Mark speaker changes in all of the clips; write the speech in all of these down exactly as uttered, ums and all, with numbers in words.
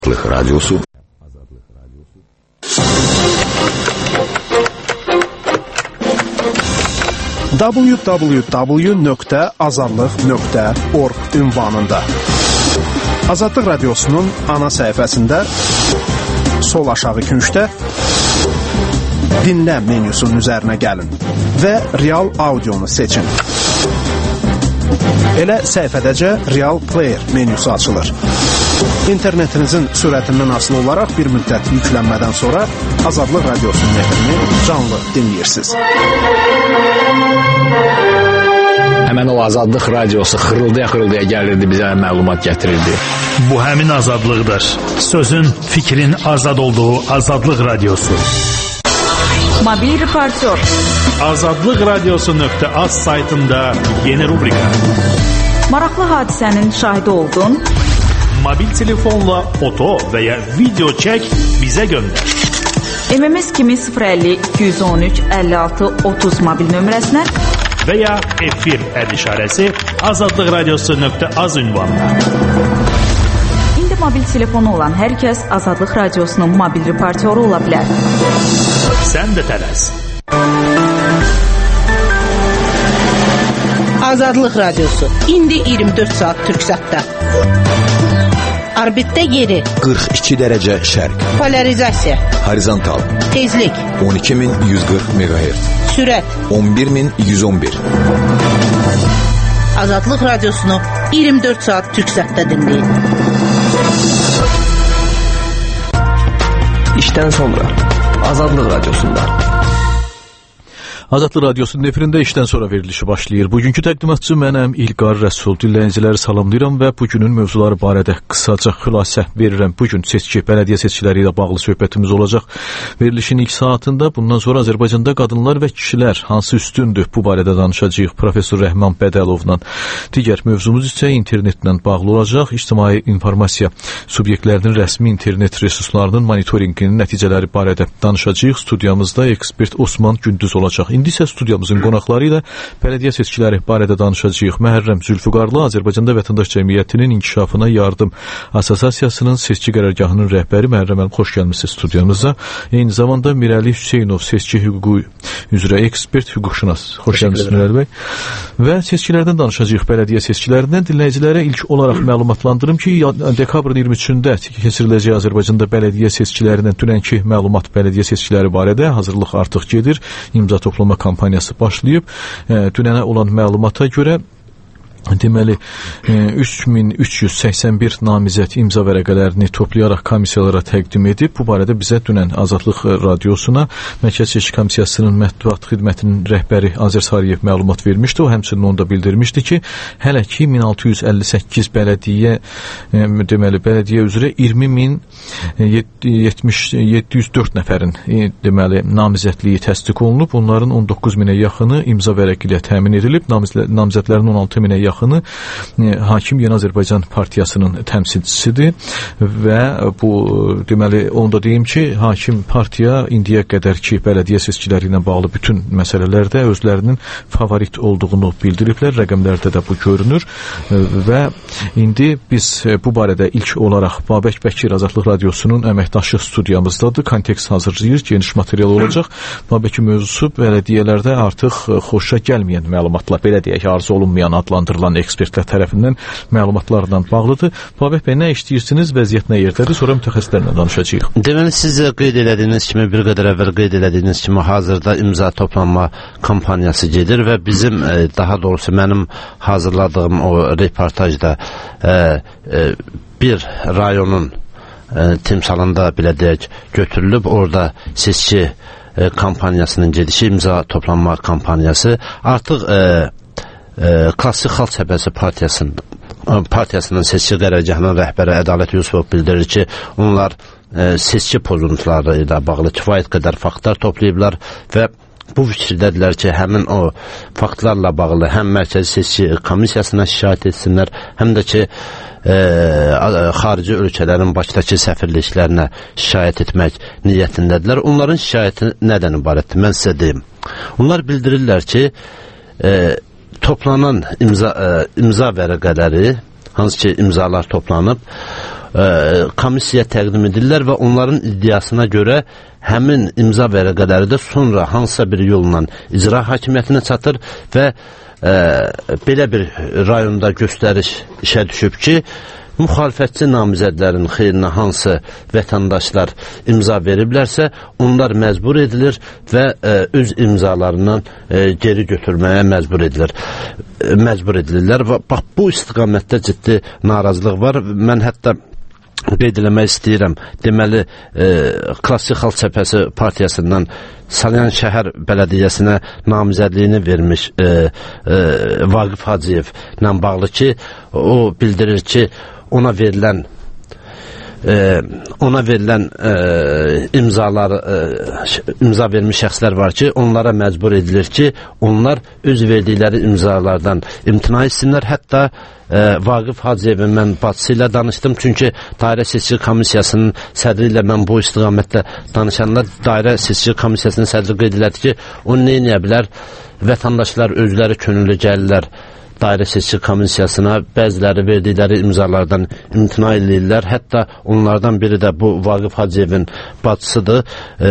Speaker 1: Azadlık Radyosu
Speaker 2: w w w nöqtə azadlıq nöqtə org ünvanında Azadlıq Radyosu'nun ana səhifəsində sol aşağı küncdə dinlə menyusunun üzərinə gəlin və Real Audio'nu seçin. Elə səhifədəcə Real Player menyusu açılır. İnternetinizin sürətindən asılı olaraq bir müddət yüklənmədən sonra Azadlıq Radyosu'nun nefrini canlı dinləyirsiniz.
Speaker 3: Həmən o Azadlıq Radiosu xırıldaya-xırıldaya gəlirdi, bizə məlumat gətirirdi.
Speaker 4: Bu həmin azadlıqdır. Sözün, fikrin azad olduğu Azadlıq Radiosu.
Speaker 5: Mobil reportör.
Speaker 4: Azadlıq Radiosu nöqtə az saytında yeni rubrika.
Speaker 5: Maraqlı hadisənin şahidi oldun.
Speaker 4: Mobil telefonla foto və ya video çək, bizə göndər.
Speaker 5: M M S kimi sıfır əlli iki yüz on üç əlli altı otuz mobil nömrəsinə
Speaker 4: və ya efir əd işarəsi Azadlıq Radiosu nöqtə az ünvanına.
Speaker 5: İndi mobil telefonu olan hər kəs Azadlıq Radiosunun mobil reportyoru ola bilər.
Speaker 4: Sən də tələs.
Speaker 6: Azadlıq Radiosu indi iyirmi dörd saat Türksatda. Orbitdə yeri
Speaker 1: qırx iki dərəcə şərq.
Speaker 6: Polarizasiya
Speaker 1: Horizontal
Speaker 6: Tezlik
Speaker 1: on iki min yüz qırx megahertz.
Speaker 6: Sürət
Speaker 1: on bir min yüz on bir.
Speaker 6: Azadlıq Radiosunu iyirmi dörd saat Türksatda dinləyin.
Speaker 7: İşdən sonra Azadlıq Radiosunda.
Speaker 8: Azadlıq Radyosu'nun efirində işdən sonra verilişi başlayır. Bugünkü təqdimatçı mənəm İlqar Rəsul. Dinləyiciləri salamlayıram və bugünün mövzuları barədə qısaca xülasə verirəm. Bugün seçki, bələdiyyə seçkiləri ilə bağlı söhbətimiz olacaq. Verilişin ilk saatında bundan sonra Azərbaycanda qadınlar və kişilər hansı üstündür? Bu barədə danışacağıq Profesor Rəhman Bədəlovla. Digər mövzumuz isə internetlə bağlı olacaq. İctimai informasiya subyektlərinin rəsmi internet resurslarının monitorinqinin nəticələri barədə danışacağıq. Studiyamızda ekspert Osman Gündüz olacaq. İndi isə studiyamızın qonaqları ilə bələdiyyə seçkiləri barədə danışacağıq. Məhərrəm Zülfüqarlı Azərbaycanda Vətəndaş Cəmiyyətinin İnkişafına Yardım Assosiasiyasının seçki qərargahının rəhbəri. Məhərrəm müəllim, xoş gəlmisiniz studiyamıza. Eyni zamanda Mirəli Hüseynov, seçki hüququ üzrə ekspert, hüquqşünas. Xoş gəlmisiniz Mirəli bəy. Və seçkilərdən danışacağıq, bələdiyyə seçkilərindən. Dinləyicilərə ilk olaraq məlumatlandırım ki, dekabrın iyirmi üçündə keçiriləcək Azərbaycanda bələdiyyə seçkilərindən dünənki məlumat bələdiyyə seçkiləri barədə hazırlıq artıq gedir. İmza toplama kampaniyası başlayıb. Dünənə olan məlumata görə deməli üç min üç yüz səksən bir namizəd imza vərəqələrini toplayaraq komissiyalara təqdim edib. Bu barədə bizə dünən Azadlıq Radiosuna Mərkəzi Seçki Komissiyasının mətbuat xidmətinin rəhbəri Azər Sariyev məlumat vermişdi. O həmçinin onu da bildirmişdi ki, hələ ki min altı yüz əlli səkkiz bələdiyyə deməli bələdiyyə üzrə iyirmi min yetmiş yeddi yüz dörd nəfərin deməli namizədliyi təsdiq olunub. Onların on doqquz minə yaxını imza vərəqi ilə təmin edilib. Namizədlərin on altı minə yaxını Hakim Yeni Azərbaycan Partiyasının təmsilçisidir və bu deməli onu da deyim ki, Hakim Partiya indiyə qədərki bələdiyyə seçkiləri ilə bağlı bütün məsələlərdə özlərinin favorit olduğunu bildiriblər. Rəqəmlərdə də bu görünür və indi biz bu barədə ilk olaraq Babək Bəkir Azadlıq Radiosunun əməkdaşı studiyamızdadır. Kontekst hazırlayır, geniş material olacaq. Babəkin mövzusu bələdiyyələrdə artıq xoşa gəlməyən məlumatlar, belə deyək, arzu olunmayan adlandırılır ekspertlər tərəfindən məlumatlarla bağlıdır. Babək bəy, nə işləyirsiniz, vəziyyət nə yerdədir? Sonra mütəxəssislərlə danışacağıq.
Speaker 9: Deməli, siz qeyd elədiyiniz kimi, bir qədər əvvəl qeyd elədiyiniz kimi hazırda imza toplanma kampaniyası gedir və bizim, daha doğrusu mənim hazırladığım o reportajda e, e, bir rayonun e, timsalında belə deyək götürülüb, orada seçki e, kampaniyasının gedişi, imza toplanma kampaniyası artıq e, E, Klassik Xalq Cəbhəsi Partiyasının partiyasının seçki qərargahının rəhbəri Ədalət Yusufov bildirir ki, onlar e, seçki pozuntuları ilə bağlı kifayət qədər faktlar toplayıblar və bu fikirdədirlər ki, həmin o faktlarla bağlı həm Mərkəzi Seçki Komissiyasına şikayət etsinlər, həm də ki e, xarici ölkələrin Bakıdakı səfirliklərinə şikayət etmək niyyətindədirlər. Onların şikayəti nədən ibarətdir? Mən sizə deyim. Onlar bildirirlər ki, e, toplanan imza, e, imza vərəqələri, hansı ki imzalar toplanıb, e, komissiyaya təqdim edirlər və onların iddiasına görə həmin imza vərəqələri də sonra hansısa bir yolla icra hakimiyyətinə çatır və e, belə bir rayonda göstəriş işə düşüb ki, müxalifətçi namizədlərin xeyrinə hansı vətəndaşlar imza veriblərsə, onlar məcbur edilir və e, öz imzalarından e, geri götürməyə məcbur edilir. E, məcbur edilirlər və bax bu istiqamətdə ciddi narazılıq var. Mən hətta qeyd eləmək istəyirəm. Deməli, e, Klassik Xalq Cəbhəsi partiyasından Salyan şəhər bələdiyyəsinə namizədliyini vermiş e, e, Vaqif Hacıyevlə bağlı ki, o bildirir ki, ona verilən e, ona verilən e, imzalar e, imza vermiş şəxslər var ki, onlara məcbur edilir ki, onlar öz verdikləri imzalardan imtina etsinlər. Hətta e, Vaqif Hacıyevin mən bacısı ilə danışdım, çünki dairə seçki komissiyasının sədri ilə mən bu istiqamətdə danışanlar dairə seçki komissiyasının sədri qeyd elədi ki, o nə edə bilər? Vətəndaşlar özləri könüllü gəlirlər dairə seçki komissiyasına, bəziləri verdikləri imzalardan imtina edirlər. Hətta onlardan biri də bu Vaqif Hacıyevin bacısıdır. E,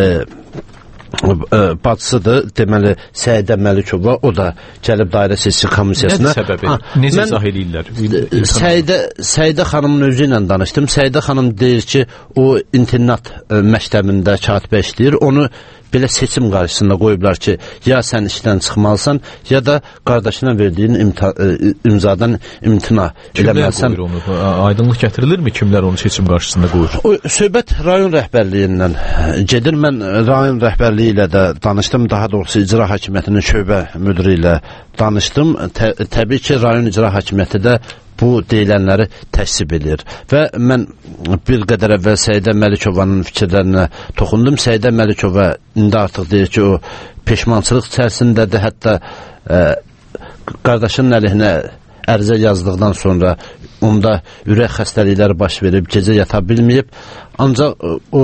Speaker 9: e, bacısıdır, deməli Səidə Məlikova, o da gəlib dairə seçki komissiyasına.
Speaker 8: Nədir səbəbi? Necə izah edirlər?
Speaker 9: Səidə, Səidə xanımın özü ilə danışdım. Səidə xanım deyir ki, o internat e, məktəbində katibə işləyir. Onu belə seçim qarşısında qoyublar ki, ya sən işdən çıxmalısan, ya da qardaşına verdiyin imta, e, imzadan imtina eləməlisən.
Speaker 8: Aydınlıq gətirilirmi kimlər onu seçim qarşısında qoyur?
Speaker 9: O, söhbət rayon rəhbərliyindən gedir. Mən rayon rəhbərliyi ilə də danışdım, daha doğrusu icra hakimiyyətinin şöbə müdiri ilə danışdım. Tə, təbii ki, rayon icra hakimiyyəti də bu deyilənləri təksib edir. Və mən bir qədər əvvəl Səidə Məlikovanın fikirlərinə toxundum. Səidə Məlikova indi artıq deyir ki, o peşmançılıq içərisindədir. Hətta e, qardaşının əleyhinə ərizə yazdıqdan sonra onda ürək xəstəlikləri baş verib, gecə yata bilməyib. Ancaq o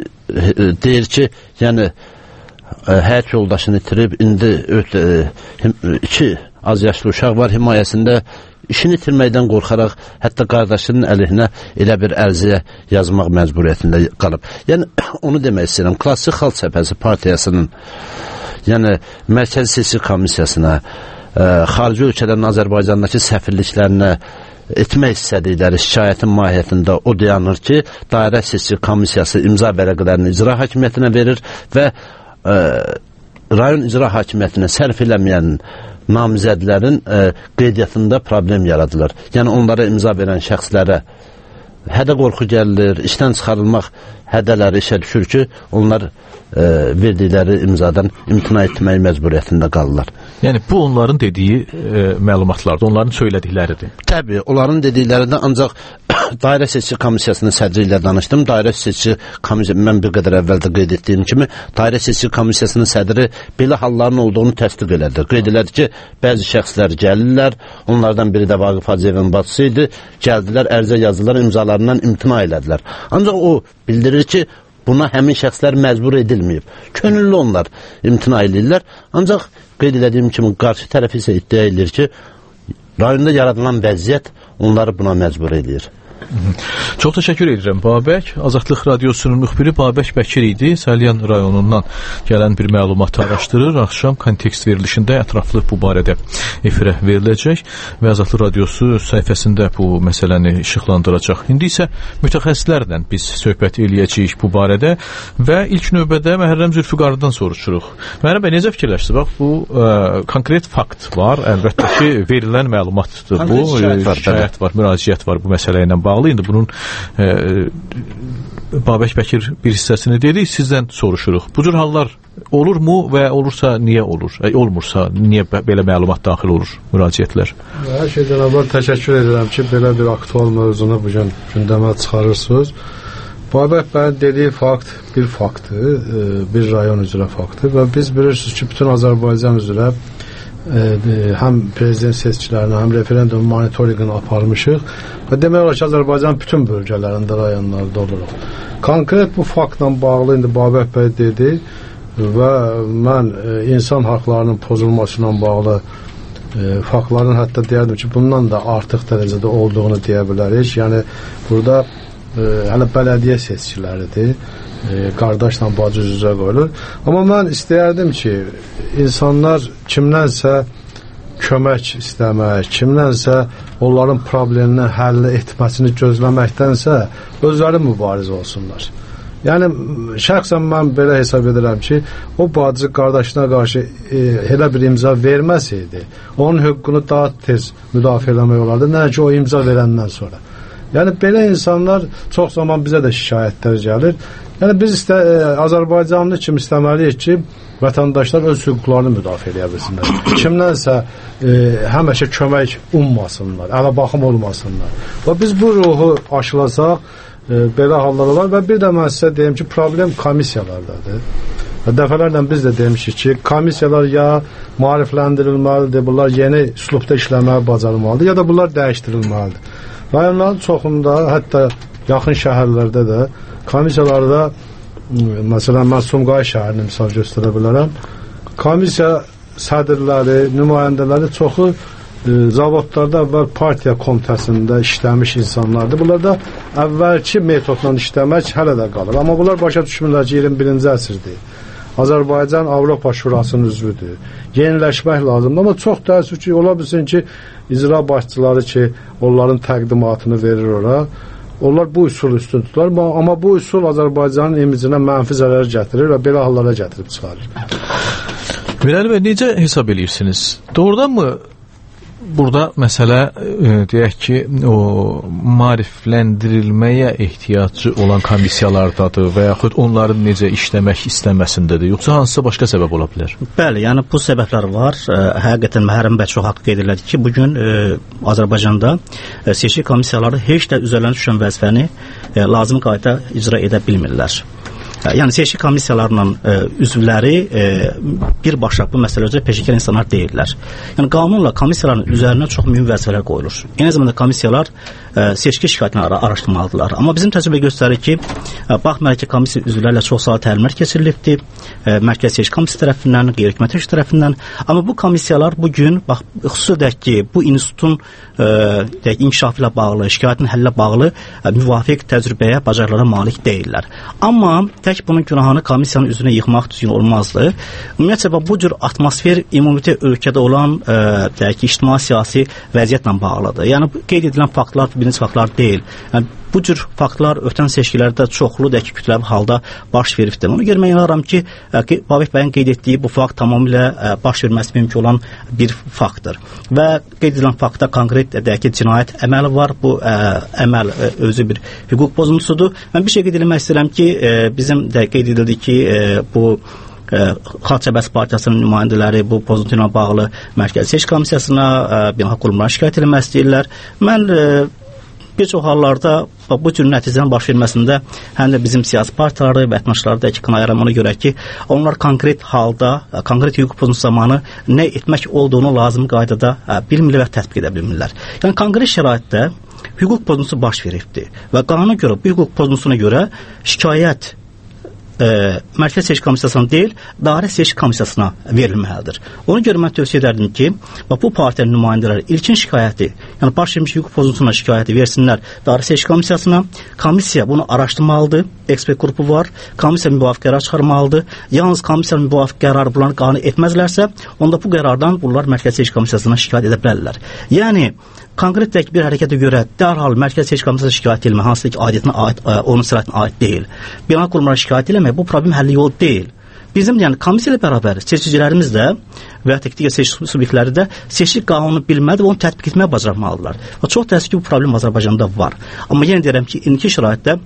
Speaker 9: e, deyir ki, yəni e, həyat yoldaşını itirib, indi öt, e, iki az yaşlı uşaq var himayəsində, işini itirməkdən qorxaraq hətta qardaşının əleyhinə elə bir ərizə yazmaq məcburiyyətində qalıb. Yəni onu demək istəyirəm. Klassik Xalq Cəbhəsi partiyasının, yəni Mərkəzi Seçki Komissiyasına, ə, xarici ölkələrin Azərbaycandakı səfirliklərinə etmək istədikləri şikayətin mahiyyətində o dayanır ki, dairə seçki komissiyası imza vərəqələrini icra hakimiyyətinə verir və ə, rayon icra hakimiyyətinə sərf eləməyən namizədlərin e, qeydiyyatında problem yaradılır. Yəni onlara imza verən şəxslərə hədə qorxu gəlir, işdən çıxarılmaq hədələri işə düşür ki, onlar e, verdikləri imzadan imtina etmək məcburiyyətində qalırlar.
Speaker 8: Yəni bu onların dediyi e, məlumatlardır, onların söylədikləridir.
Speaker 9: Təbii, onların dedikləridir, ancaq dairə seçki komissiyasının sədri ilə danışdım. Dairə seçki komissiyası, mən bir qədər əvvəldə qeyd etdiyim kimi, dairə seçki komissiyasının sədri belə halların olduğunu təsdiq elədi. Qeyd elədi ki, bəzi şəxslər gəlirlər, onlardan biri də Vaqif Hacıyevin bacısı idi, gəldilər, ərizə yazdılar, imzalarından imtina elədilər. Ancaq o bildirir ki, buna həmin şəxslər məcbur edilməyib. Könüllü onlar imtina edirlər. Ancaq qeyd elədiyim kimi, qarşı tərəf isə iddia edir ki, rayonda yaradılan vəziyyət onları buna məcbur edir.
Speaker 8: Çox təşəkkür edirəm Babək. Azadlıq Radiosunun müxbiri Babək Bəkir idi. Salyan rayonundan gələn bir məlumatı araşdırır. Axşam kontekst verilişində ətraflı bu barədə efirə veriləcək və Azadlıq Radiosu səhifəsində bu məsələni işıqlandıracaq. İndi isə mütəxəssislərlə biz söhbət eləyəcəyik bu barədə və ilk növbədə Məhərrəm Zülfüqarıdan soruşuruq. Məhərrəm bəy, necə fikirləşsiniz? Bax, bu ə, konkret fakt var. Əlbəttə ki, verilən məlumatdır bu. Şikayət var, müraciət var bu məsələ ilə bağlı. İndi bunun e, Babək Bəkir bir hissəsini dedik, sizdən soruşuruq. Bu cür hallar olurmu və olursa niyə olur? E, olmursa niyə belə məlumat daxil olur, müraciətlər?
Speaker 10: Hər şeydən əvvəl təşəkkür edirəm ki, belə bir aktual mövzunu bugün gündəmə çıxarırsınız. Babək bəyin dediyi fakt bir faktdır, bir rayon üzrə faktdır və biz bilirsiniz ki, bütün Azərbaycan üzrə həm prezident seçkilərini, həm referendum monitorinqini aparmışıq və demək olar ki, Azərbaycan bütün bölgələrində, rayonlarda oluruq. Konkret bu faktla bağlı indi Babək bəy dedi və mən e, insan haqlarının pozulmasıyla bağlı e, faktların hətta deyərdim ki, bundan da artıq dərəcədə olduğunu deyə bilərik. Yəni, burada e, hələ bələdiyyə seçkiləridir. E, qardaşla bacı üzə qoyulur. Amma mən istəyərdim ki, insanlar kimdənsə kömək istəmək, kimdənsə onların problemini həll etməsini gözləməkdənsə özləri mübarizə olsunlar. Yəni şəxsən mən belə hesab edirəm ki, o bacı qardaşına qarşı e, elə bir imza verməsəydi, onun hüququnu daha tez müdafiə eləmək olardı, nə ki o imza verəndən sonra. Yəni belə insanlar çox zaman bizə də şikayətlər gəlir. Yəni biz istə, e, Azərbaycanlı kimi istəməliyik ki, vətəndaşlar öz hüquqlarını müdafiə edə bilsinlər. Kimdənsə e, həmişə kömək ummasınlar, ələ baxım olmasınlar. Və biz bu ruhu aşılasaq, e, belə hallar olar və bir də mən sizə deyim ki, problem komissiyalardadır. Və dəfələrlə biz də demişik ki, komissiyalar ya maarifləndirilməlidir, bunlar yeni üslubda işləməyi bacarılmalıdır, ya da bunlar dəyişdirilməlidir. Rayonların çoxunda, hətta yaxın şəhərlərdə də komissiyalarda, məsələn, mən Sumqayıt şəhərini misal göstərə bilərəm, komissiya sədrləri, nümayəndələri çoxu e, zavodlarda əvvəl partiya komitəsində işləmiş insanlardır. Bunlar da əvvəlki metodla işləmək hələ də qalır. Amma bunlar başa düşmürlər ki, iyirmi birinci əsrdir. Azərbaycan Avropa Şurasının üzvüdür. Yeniləşmək lazımdır. Amma çox təəssüf ki, ola bilsin ki, icra başçıları ki, onların təqdimatını verir ora, onlar bu üsulu üstün tuturlar. Amma bu üsul Azərbaycanın imicinə mənfi zərər gətirir və belə hallara gətirib çıxarır.
Speaker 8: Mirəli bəy, necə hesab edirsiniz? Doğrudan mı burada məsələ e, deyək ki, o maarifləndirilməyə ehtiyacı olan komissiyalardadır və yaxud onların necə işləmək istəməsindədir, yoxsa hansısa başqa səbəb ola bilər?
Speaker 11: Bəli, yəni bu səbəblər var. E, həqiqətən Məhərrəm bəy çox haqlı qeyd elədi ki, bugün e, Azərbaycanda e, seçki komissiyaları heç də üzərlərinə düşən vəzifəni e, lazım qayda icra edə bilmirlər. Yəni seçki komissiyalarının e, üzvləri e, birbaşa bu məsələ üzrə peşəkar insanlar deyirlər. Yəni qanunla komissiyaların üzərinə çox mühüm vəzifələr qoyulur. Eyni zamanda komissiyalar e, seçki şikayətini ara araşdırmalıdırlar. Amma bizim təcrübə göstərir ki, e, baxmayaraq ki, komissiya üzvləri ilə çox saylı təlimlər keçirilibdir. E, Mərkəzi Seçki Komissiyası tərəfindən, qeyri-hökumətçi hökumət tərəfindən. Amma bu komissiyalar bu gün bax xüsusilə ki, bu institutun e, deyək, inkişafı ilə bağlı, şikayətin həllə bağlı e, müvafiq təcrübəyə, bacarıqlara malik deyillər. Amma tək bunun günahını komissiyanın üzünə yıxmaq düzgün olmazdı. Ümumiyyətlə bu cür atmosfer ümumiyyətlə ölkədə olan e, deyək ki, ictimai-siyasi vəziyyətlə bağlıdır. Yəni qeyd edilən faktlar birinci faktlar deyil. Yəni bu cür faktlar ötən seçkilərdə çoxlu deyək ki, kütləvi halda baş veribdir. Ona görə mən inanıram ki, Babək bəyin qeyd etdiyi bu fakt tamamilə ə, baş verməsi mümkün olan bir faktdır. Və qeyd edilən faktda konkret deyək ki, cinayət əməli var. Bu ə, əməl ə, özü bir hüquq pozuntusudur. Mən bir şey qeyd etmək istəyirəm ki, ə, bizim də qeyd edildi ki, ə, bu Xalq Cəbhəsi Partiyasının nümayəndələri bu pozuntu ilə bağlı Mərkəzi Seçki Komissiyasına, beynəlxalq qurumlara şikayət etmək istəyirlər. Mən ə, bir çox hallarda bu cür nəticələrin baş verməsində həm də bizim siyasi partiyaları, vətəndaşları da ki, qınayıram ona görə ki, onlar konkret halda, konkret hüquq pozuntusu zamanı nə etmək olduğunu lazım qaydada bilmirlər və tətbiq edə bilmirlər. Yəni konkret şəraitdə hüquq pozuntusu baş veribdir və qanuna görə, bu hüquq pozuntusuna görə şikayət E, Mərkəzi Seçki Komissiyasına deyil, Dairə Seçki Komissiyasına verilməlidir. Ona görə mən tövsiyə edərdim ki, bu partiyanın nümayəndələri ilkin şikayəti, yəni baş vermiş hüquq pozuntusuna şikayəti versinlər Dairə Seçki Komissiyasına. Komissiya bunu araşdırmalıdır, ekspert qrupu var, komissiya müvafiq qərar çıxarmalıdır. Yalnız komissiyanın müvafiq qərarı bunları qane etməzlərsə, onda bu qərardan bunlar Mərkəzi Seçki Komissiyasına şikayət edə bilərlər. Yəni konkret bir hərəkətə görə dərhal Mərkəzi Seçki Komissiyasına şikayət etmək, hansı ki, aidiyyətinə aid, onun sirayətinə aid deyil. Beynəlxalq qurumlara şikayət etmək bu problem həlli yolu deyil. Bizim yəni komissiya ilə bərabər seçicilərimiz də və ya digər seçki subyektləri də seçki qanununu bilməli və onu tətbiq etməyə bacarmalıdırlar. Və çox təəssüf ki, bu problem Azərbaycanda var. Amma yenə deyirəm ki, indiki şəraitdə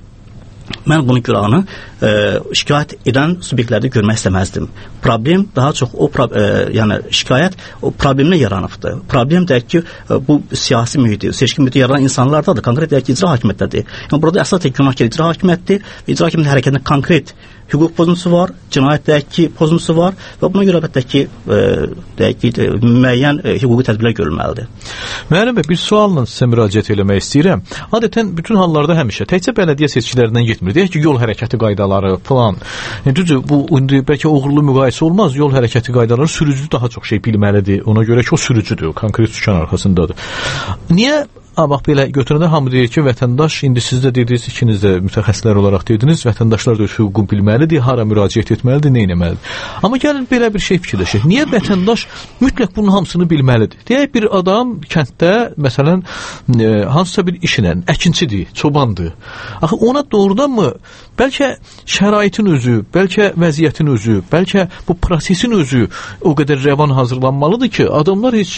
Speaker 11: mən bunun günahını e, şikayət edən subyektlərdə görmək istəməzdim. Problem daha çox o e, yəni şikayət o problemlə yaranıbdır. Problem deyək ki, e, bu siyasi mühiti, seçki mühiti yaranan insanlardadır. Konkret deyək ki, icra hakimiyyətdədir. Yəni burada əsas tək günahkar icra hakimiyyətdir və icra hakimiyyətin hərəkətində konkret hüquq pozuntusu var, cinayət deyək ki, pozuntusu var və buna görə əlbəttə ki, e, deyək ki, müəyyən e, hüquqi tədbirlər görülməlidir.
Speaker 8: Müəllim bəy, bir sualla sizə müraciət eləmək istəyirəm. Adətən bütün hallarda həmişə təkcə bələdiyyə seçkilərindən getmir. Deyək ki, yol hərəkəti qaydaları falan. Yəni, düzdür, bu indi bəlkə uğurlu müqayisə olmaz. Yol hərəkəti qaydaları sürücü daha çox şey bilməlidir. Ona görə ki, o sürücüdür, konkret sükan arxasındadır. Niyə ha, bax belə götürəndə hamı deyir ki, vətəndaş, indi siz də dediniz, ikiniz də mütəxəssislər olaraq dediniz, vətəndaşlar da öz hüququnu bilməlidir, hara müraciət etməlidir, nə etməlidir. Amma gəlin belə bir şey fikirləşək. Niyə vətəndaş mütləq bunun hamısını bilməlidir? Deyək bir adam kənddə, məsələn, e, hansısa bir işlə, əkinçidir, çobandır. Axı ona doğrudanmı bəlkə şəraitin özü, bəlkə vəziyyətin özü, bəlkə bu prosesin özü o qədər rəvan hazırlanmalıdır ki, adamlar heç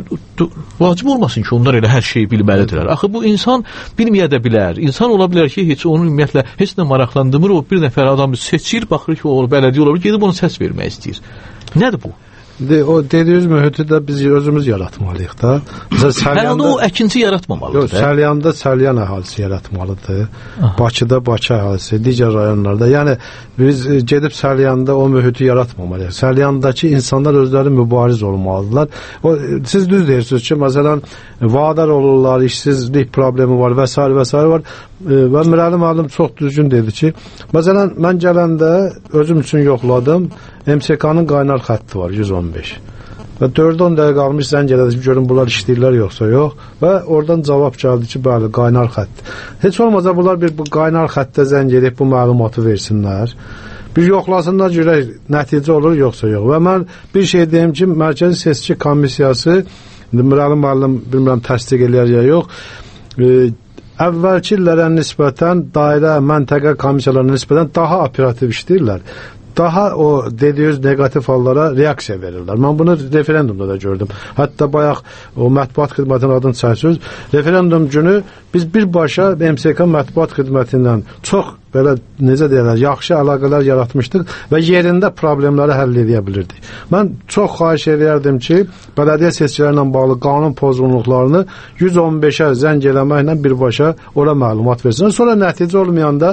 Speaker 8: vacib olmasın ki, onlar elə hər şeyi bilməlidirlər. Axı bu insan bilməyə də bilər. İnsan ola bilər ki, heç onun ümumiyyətlə heç nə maraqlandırmır, o bir nəfər adamı seçir, baxır ki, o bələdiyyə ola bilər, gedib ona səs vermək istəyir. Nədir bu?
Speaker 10: De, o dediyiniz mühiti də biz özümüz yaratmalıyıq da.
Speaker 8: Hələ o əkinci yaratmamalıdır.
Speaker 10: Yox, Səlyanda Səlyan əhalisi yaratmalıdır. Aha. Bakıda Bakı əhalisi, digər rayonlarda. Yəni biz gedib Səlyanda o mühiti yaratmamalıyıq. Səlyandakı insanlar özləri mübariz olmalıdırlar. O, siz düz deyirsiniz ki, məsələn, vadar olurlar, işsizlik problemi var və s. və s. var. Və Mirəli müəllim çox düzgün dedi ki, məsələn, mən gələndə özüm üçün yoxladım, M S K-nın qaynar xətti var, yüz on beş. Və dörd on dəqiqə qalmış zəng elədim, görün bunlar işləyirlər yoxsa yox. Və oradan cavab gəldi ki, bəli, qaynar xətt. Heç olmasa bunlar bir bu qaynar xəttə zəng edib bu məlumatı versinlər. Bir yoxlasınlar, görək nəticə olur yoxsa yox. Və mən bir şey deyim ki, Mərkəzi Seçki Komissiyası, Mirəli müəllim bilmirəm təsdiq eləyər ya yox, e, əvvəlki illərə nisbətən dairə, məntəqə komissiyalarına nisbətən daha operativ işləyirlər. Daha o dediyiniz negativ hallara reaksiya verirlər. Mən bunu referendumda da gördüm. Hətta bayaq o mətbuat xidmətinin adını çəksiniz. Referendum günü biz birbaşa M S K mətbuat xidmətindən çox belə necə deyirlər, yaxşı əlaqələr yaratmışdıq və yerində problemləri həll edə bilirdik. Mən çox xahiş edərdim ki, bələdiyyə seçkilərlə bağlı qanun pozğunluqlarını yüz on beşə zəng eləməklə birbaşa ora məlumat versinlər. Sonra nəticə olmayanda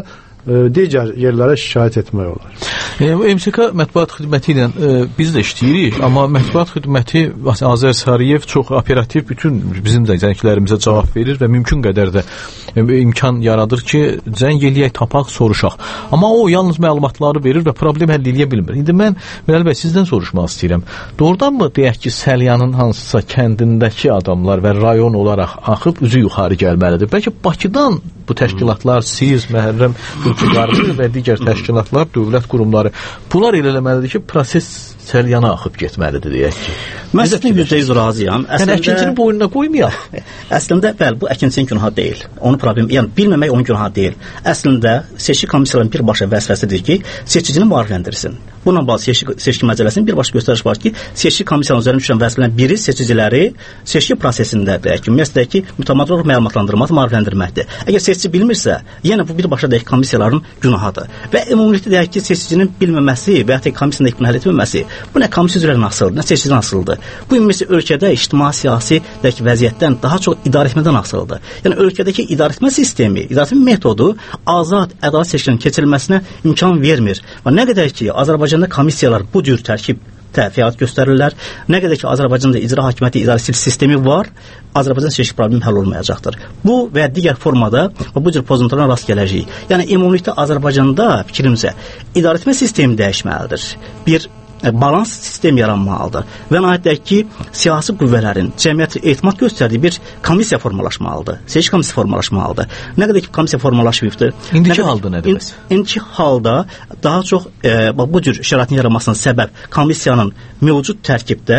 Speaker 10: digər yerlərə şikayət etmək olar.
Speaker 8: E, M S K mətbuat xidməti ilə e, biz də işləyirik, amma mətbuat xidməti Azər Sariyev çox operativ bütün bizim də zənglərimizə cavab verir və mümkün qədər də e, imkan yaradır ki, zəng eləyək, tapaq, soruşaq. Amma o yalnız məlumatları verir və problem həll edə bilmir. İndi mən Mirəli bəy sizdən soruşmaq istəyirəm. Doğrudanmı deyək ki, Səlyanın hansısa kəndindəki adamlar və rayon olaraq axıb üzü yuxarı gəlməlidir? Bəlkə Bakıdan bu təşkilatlar, siz, Məhərrəm Qulçuqarlı və digər təşkilatlar, dövlət qurumları, bunlar elə eləməlidir ki, proses Səlyana axıb getməlidir, deyək ki.
Speaker 11: Mən sizin yüzdə yüz razıyam.
Speaker 8: Yəni, əkincinin boynuna qoymayaq.
Speaker 11: Əslində, bəli, bu əkincinin günahı deyil. Onu problem, yəni bilməmək onun günahı deyil. Əslində, seçki komissiyalarının birbaşa vəzifəsidir ki, seçicini maarifləndirsin. Bununla bağlı seçki, seçki məcəlləsinin birbaşa göstəriş var ki, seçki komissiyalarının üzərində düşən vəzifələrin biri seçiciləri seçki prosesində, deyək ki, ümumiyyətdəki mütəmadi olaraq məlumatlandırmaq, maarifləndirməkdir. Əgər seçici bilmirsə, yenə bu birbaşa deyək komissiyaların günahıdır. Və ümumiyyətlə deyək ki, seçicinin bilməməsi və ya komissiyada bunu həll etməməsi, bu nə komissiya üzrə asılıdır, nə seçiciden asılıdır. Bu ümumiyyətlə ölkədə ictimai siyasi deyək ki, vəziyyətdən daha çox idarəetmədən asılıdır. Yəni ölkədəki idarəetmə sistemi, idarəetmə metodu azad, ədalət seçkilərinin keçirilməsinə imkan vermir. Və nə qədər ki, Azərbaycanda komissiyalar bu cür tərkib fəaliyyət göstərirlər. Nə qədər ki, Azərbaycanda icra hakimiyyəti idarəçilik sistemi var, Azərbaycan seçki problemi həll olmayacaqdır. Bu və digər formada bu cür pozuntulara rast gələcəyik. Yəni ümumilikdə Azərbaycanda fikrimcə idarəetmə sistemi dəyişməlidir. Bir balans sistem yaranmalıdır və nəhayət ki, siyasi qüvvələrin cəmiyyətə etimad göstərdiyi bir komissiya formalaşmalıdır. Seçki komissiyası formalaşmalıdır. Nə qədər ki, komissiya formalaşmayıbdır.
Speaker 8: İndiki halda nədir bəs?
Speaker 11: İndiki halda daha çox e, bu cür şəraitin yaranmasına səbəb komissiyanın mövcud tərkibdə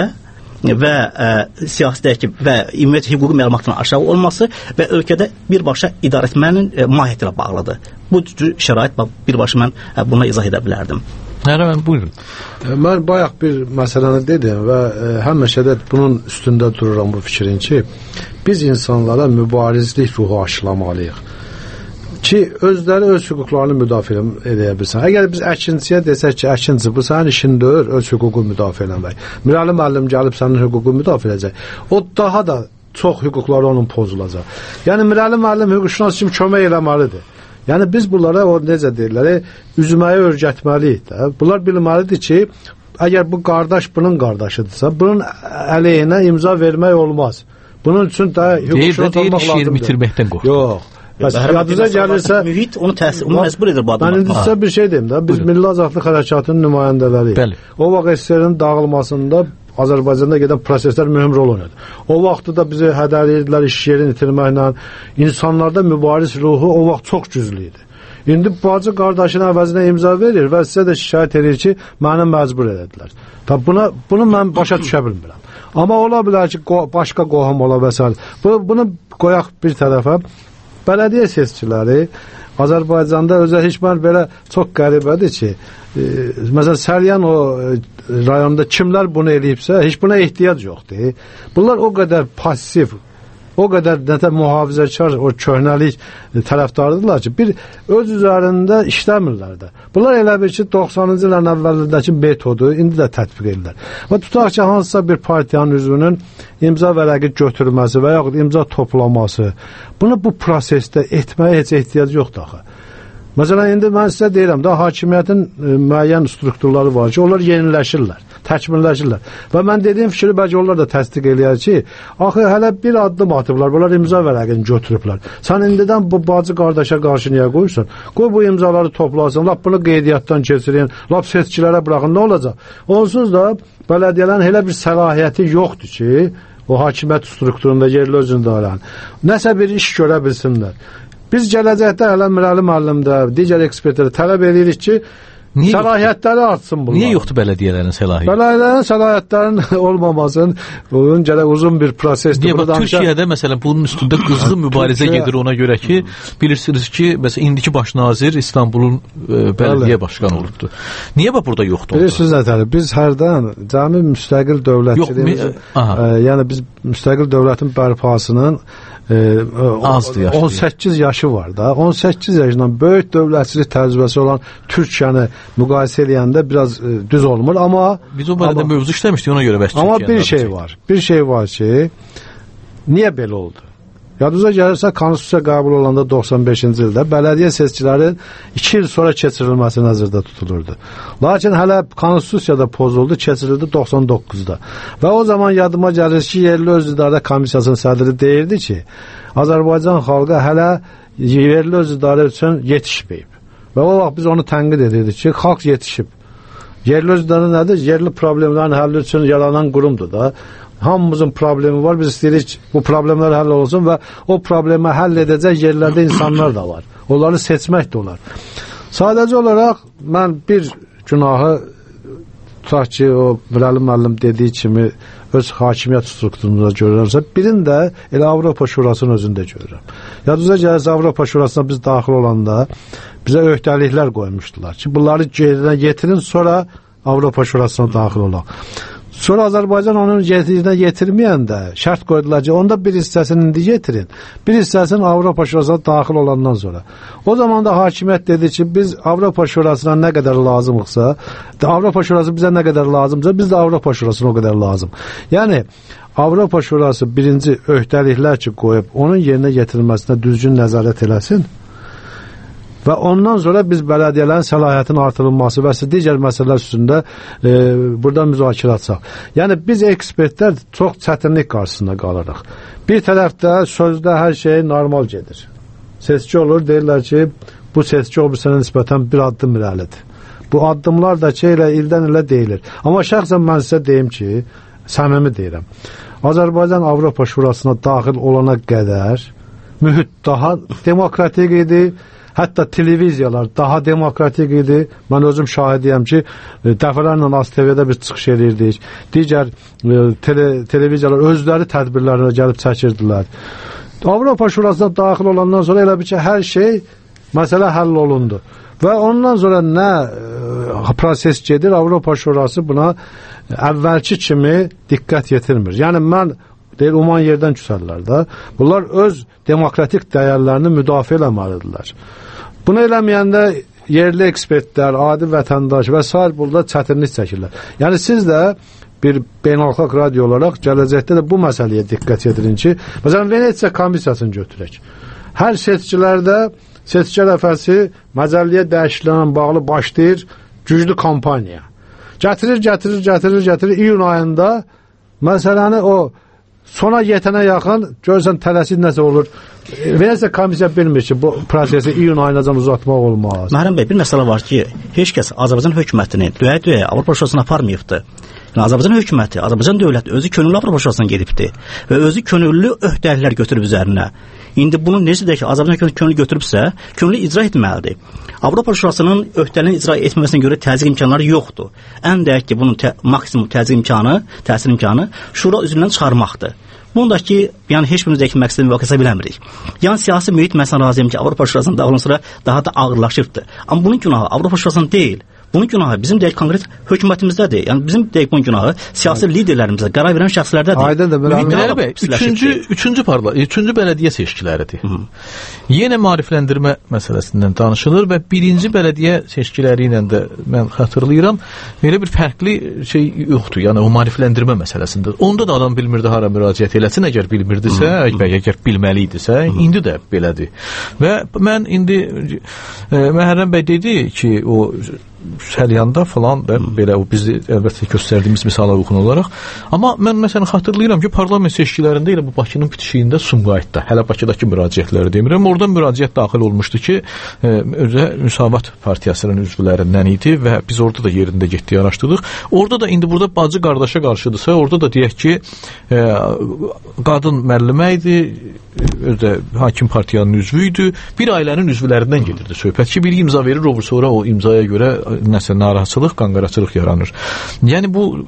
Speaker 11: və e, siyasi tərkib və ümumiyyətlə hüquqi məlumatların aşağı olması və ölkədə birbaşa idarəetmənin e, mahiyyəti ilə bağlıdır. Bu cür şərait birbaşa mən e, buna izah edə bilərdim.
Speaker 8: Hərəmən, buyurun.
Speaker 10: Mən bayaq bir məsələni dedim və e, həmişə də bunun üstündə dururam bu fikrin ki, biz insanlara mübarizlik ruhu aşılamalıyıq ki, özləri öz hüquqlarını müdafiə edə bilsin. Əgər biz əkinciyə desək ki, əkinci, bu sənin işindir, öz hüququ müdafiə eləmək. Mirəli müəllim gəlib sənin hüququ müdafiə edəcək. O daha da çox hüquqları onun pozulacaq. Yəni, Mirəli müəllim hüquqşünas kimi kömək eləməlidir. Yəni biz bunlara o necə deyirlər, üzməyi öyrətməliyik də. Bunlar bilməlidir ki, əgər bu qardaş bunun qardaşıdırsa, bunun əleyhinə imza vermək olmaz. Bunun üçün də hüquqşünas olmaq lazımdır.
Speaker 8: Deyir də, bitirməkdən qorxur.
Speaker 10: Yox. Bəs yadınıza gəlirsə,
Speaker 11: mühit onu təsir, onu məcbur edir bu adamlar.
Speaker 10: Mən indi sizə bir şey deyim də, biz Milli Azadlıq Hərəkatının nümayəndələriyik. O vaxt S S R-in dağılmasında Azərbaycanda gedən proseslər mühüm rol oynadı. O vaxtda da bizi hədələyirdilər iş yerini itirməklə. İnsanlarda mübariz ruhu o vaxt çox güclü idi. İndi bacı qardaşının əvəzinə imza verir və sizə də şikayət edir ki, məni məcbur edədilər. Tabi buna, bunu mən başa düşə bilmirəm. Amma ola bilər ki, başqa qohum ola və s. Bu, bunu qoyaq bir tərəfə. Bələdiyyə seçkiləri Azərbaycanda özə heç mən belə çox qəribədir ki, e, məsələn, Səryan o e, rayonunda kimlər bunu eləyibsə, heç buna ehtiyac yoxdur. Bunlar o qədər pasiv, o qədər nətə mühafizəkar, o köhnəlik tərəfdardılar ki, bir öz üzərində işləmirlər də. Bunlar elə bir ki, doxsanıncı illərin əvvəlindəki metodu indi də tətbiq edirlər. Və tutaq ki, hansısa bir partiyanın üzvünün imza vərəqi götürməsi və yaxud imza toplaması, bunu bu prosesdə etməyə heç ehtiyac yoxdur axı. Məsələn, indi mən sizə deyirəm da, hakimiyyətin e, müəyyən strukturları var ki, onlar yeniləşirlər, təkmilləşirlər. Və mən dediyim fikri bəlkə onlar da təsdiq eləyər ki, axı hələ bir addım atıblar, bunlar imza vərəqini götürüblər. Sən indidən bu bacı qardaşa qarşı niyə qoyursan? Qoy bu imzaları toplasın, lap bunu qeydiyyatdan keçirin, lap seçkilərə buraxın, nə olacaq? Onsuz da bələdiyyələrin elə bir səlahiyyəti yoxdur ki, o hakimiyyət strukturunda yerli özündə olan nəsə bir iş görə bilsinlər. Biz gələcəkdə hələ Mirəli müəllimdə, digər ekspertlərə tələb edirik ki, niyə səlahiyyətləri artsın bunlar.
Speaker 8: Niyə yoxdur bələdiyyələrin səlahiyyəti?
Speaker 10: Bələdiyyələrin səlahiyyətlərinin olmamasının bunun gələ uzun bir prosesdir.
Speaker 8: Niyə bax, Türkiyədə məsələn bunun üstündə qızğın mübarizə gedir ona görə ki, bilirsiniz ki, məsələn indiki baş nazir İstanbulun e, bələdiyyə başqanı olubdu. Niyə bax burada yoxdur?
Speaker 10: Bilirsiniz nətəli, biz hərdən cəmi müstəqil dövlətçiliyimiz, e, yəni biz müstəqil dövlətin bərpasının E,
Speaker 8: azdır yaşlı.
Speaker 10: on səkkiz yaşı var da. on səkkiz yaşından böyük dövlətçilik təcrübəsi olan Türkiyəni müqayisə edəndə biraz e, düz olmur, amma
Speaker 8: biz o barədə mövzu işləmişdik, ona görə bəs.
Speaker 10: Amma bir şey var. Bir şey var ki, niyə belə oldu? Yadınıza gəlirsə, konstitusiya qəbul olanda doxsan beşinci ildə bələdiyyə seçkilərin iki il sonra keçirilməsi nəzərdə tutulurdu. Lakin hələ konstitusiyada pozuldu, keçirildi doxsan doqquzda. Və o zaman yadıma gəlir ki, yerli öz idarə komissiyasının sədri deyirdi ki, Azərbaycan xalqı hələ yerli öz idarə üçün yetişməyib. Və o vaxt biz onu tənqid edirdik ki, xalq yetişib. Yerli öz idarə nədir? Yerli problemlərin həlli üçün yaranan qurumdur da. Hamımızın problemi var, biz istəyirik bu problemlər həll olsun və o problemi həll edəcək yerlərdə insanlar da var. Onları seçmək də olar. Sadəcə olaraq mən bir günahı tutaq ki, o Mirəli müəllim dediyi kimi öz hakimiyyət strukturunda görürəmsə, birini də elə Avropa Şurasının özündə görürəm. Yadınıza gəlirsə, Avropa Şurasına biz daxil olanda bizə öhdəliklər qoymuşdular ki, bunları yerinə yetirin, sonra Avropa Şurasına daxil olaq. Sonra Azərbaycan onun yerinə yetirməyəndə şərt qoydular ki, onda bir hissəsini indi getirin, bir hissəsini Avropa Şurasına daxil olandan sonra. O zaman da hakimiyyət dedi ki, biz Avropa Şurasına nə qədər lazımıqsa, Avropa Şurası bizə nə qədər lazımsa, biz də Avropa Şurasına o qədər lazım. Yəni, Avropa Şurası birinci öhdəliklər ki, qoyub, onun yerinə yetirilməsinə düzgün nəzarət eləsin. Və ondan sonra biz bələdiyyələrin səlahiyyətinin artırılması və digər məsələlər üstündə e, burada müzakirə açaq. Yəni, biz ekspertlər çox çətinlik qarşısında qalırıq. Bir tərəfdə sözdə hər şey normal gedir. Seçki olur, deyirlər ki, bu seçki o birisine nisbətən bir addım irəlidir. Bu addımlar da ki, elə ildən ilə deyilir. Amma şəxsən mən sizə deyim ki, səmimi deyirəm. Azərbaycan Avropa Şurasına daxil olana qədər mühit daha demokratik idi. Hətta televiziyalar daha demokratik idi. Mən özüm şahidiyəm ki, dəfələrlə A S T V-də biz çıxış edirdik. Digər tele, televiziyalar özləri tədbirlərinə gəlib çəkirdilər. Avropa Şurasına daxil olandan sonra elə bir ki, hər şey məsələ həll olundu. Və ondan sonra nə e, proses gedir, Avropa Şurası buna əvvəlki kimi diqqət yetirmir. Yəni mən deyir, uman yerdən küsərlər də. Bunlar öz demokratik dəyərlərini müdafiə eləməlidirlər. Bunu eləməyəndə yerli ekspertlər, adi vətəndaş və s. burada çətinlik çəkirlər. Yəni siz də bir beynəlxalq radio olaraq gələcəkdə də bu məsələyə diqqət yetirin ki, məsələn, Venesiya komissiyasını götürək. Hər seçkilərdə seçki ərəfəsi məcəlliyə dəyişikliklə bağlı başlayır güclü kampaniya. Gətirir, gətirir, gətirir, gətirir. İyun ayında məsələni o sona yetənə yaxın görürsən tələsik nəsə olur. Venesiya komissiya bilmir ki, bu prosesi iyun ayınacan uzatmaq olmaz.
Speaker 11: Məhərrəm bəy, bir məsələ var ki, heç kəs Azərbaycan hökumətini döyə-döyə Avropa Şurasına aparmayıbdır. Yəni, Azərbaycan hökuməti, Azərbaycan dövləti özü könüllü Avropa Şurasına gedibdi və özü könüllü öhdəliklər götürüb üzərinə. İndi bunu necə deyək ki, Azərbaycan könüllü götürübsə, könüllü icra etməlidir. Avropa Şurasının öhdəliyini icra etməməsinə görə təzyiq imkanları yoxdur. Ən deyək ki, bunun tə maksimum təzyiq imkanı, təsir imkanı şura üzvündən çıxarmaqdır. Bundakı, yəni heç birimiz dəki məqsədini müvəqqəsə bilemirik. Yəni siyasi mühit məsələn razıyam ki, Avropa Şurasının daxilən sonra daha da ağırlaşıbdır. Amma bunun günahı Avropa Şurasının deyil. Bunun günahı bizim deyək konkret hökumətimizdədir. Yəni bizim deyək bunun günahı siyasi liderlərimizə, qərar verən şəxslərdədir.
Speaker 10: Aydındır,
Speaker 8: Bilal bəy, üçüncü, üçüncü parla, üçüncü bələdiyyə seçkiləridir. Hı -hı. Yenə maarifləndirmə məsələsindən danışılır və birinci bələdiyyə seçkiləri ilə də mən xatırlayıram, elə bir fərqli şey yoxdur. Yəni o maarifləndirmə məsələsində. Onda da adam bilmirdi hara müraciət eləsin, əgər bilmirdisə, Hı -hı. əgər bilməli idisə, Hı -hı. indi də belədir. Və mən indi e, Məhərrəm bəy dedi ki, o Səlyanda falan da belə o biz əlbəttə göstərdiyimiz misala uyğun olaraq. Amma mən məsələn xatırlayıram ki, parlament seçkilərində elə bu Bakının bitişiyində Sumqayıtda, hələ Bakıdakı müraciətləri demirəm, oradan müraciət daxil olmuşdu ki, e, özə Müsavat Partiyasının üzvlərindən idi və biz orada da yerində getdik, araşdırdıq. Orada da indi burada bacı qardaşa qarşıdırsa, orada da deyək ki, e, qadın müəllimə idi, özə hakim partiyanın üzvü idi, bir ailənin üzvlərindən gedirdi söhbət ki, biri imza verir, o sonra o imzaya görə nəsə narahatçılıq, qanqaraçılıq yaranır. Yəni bu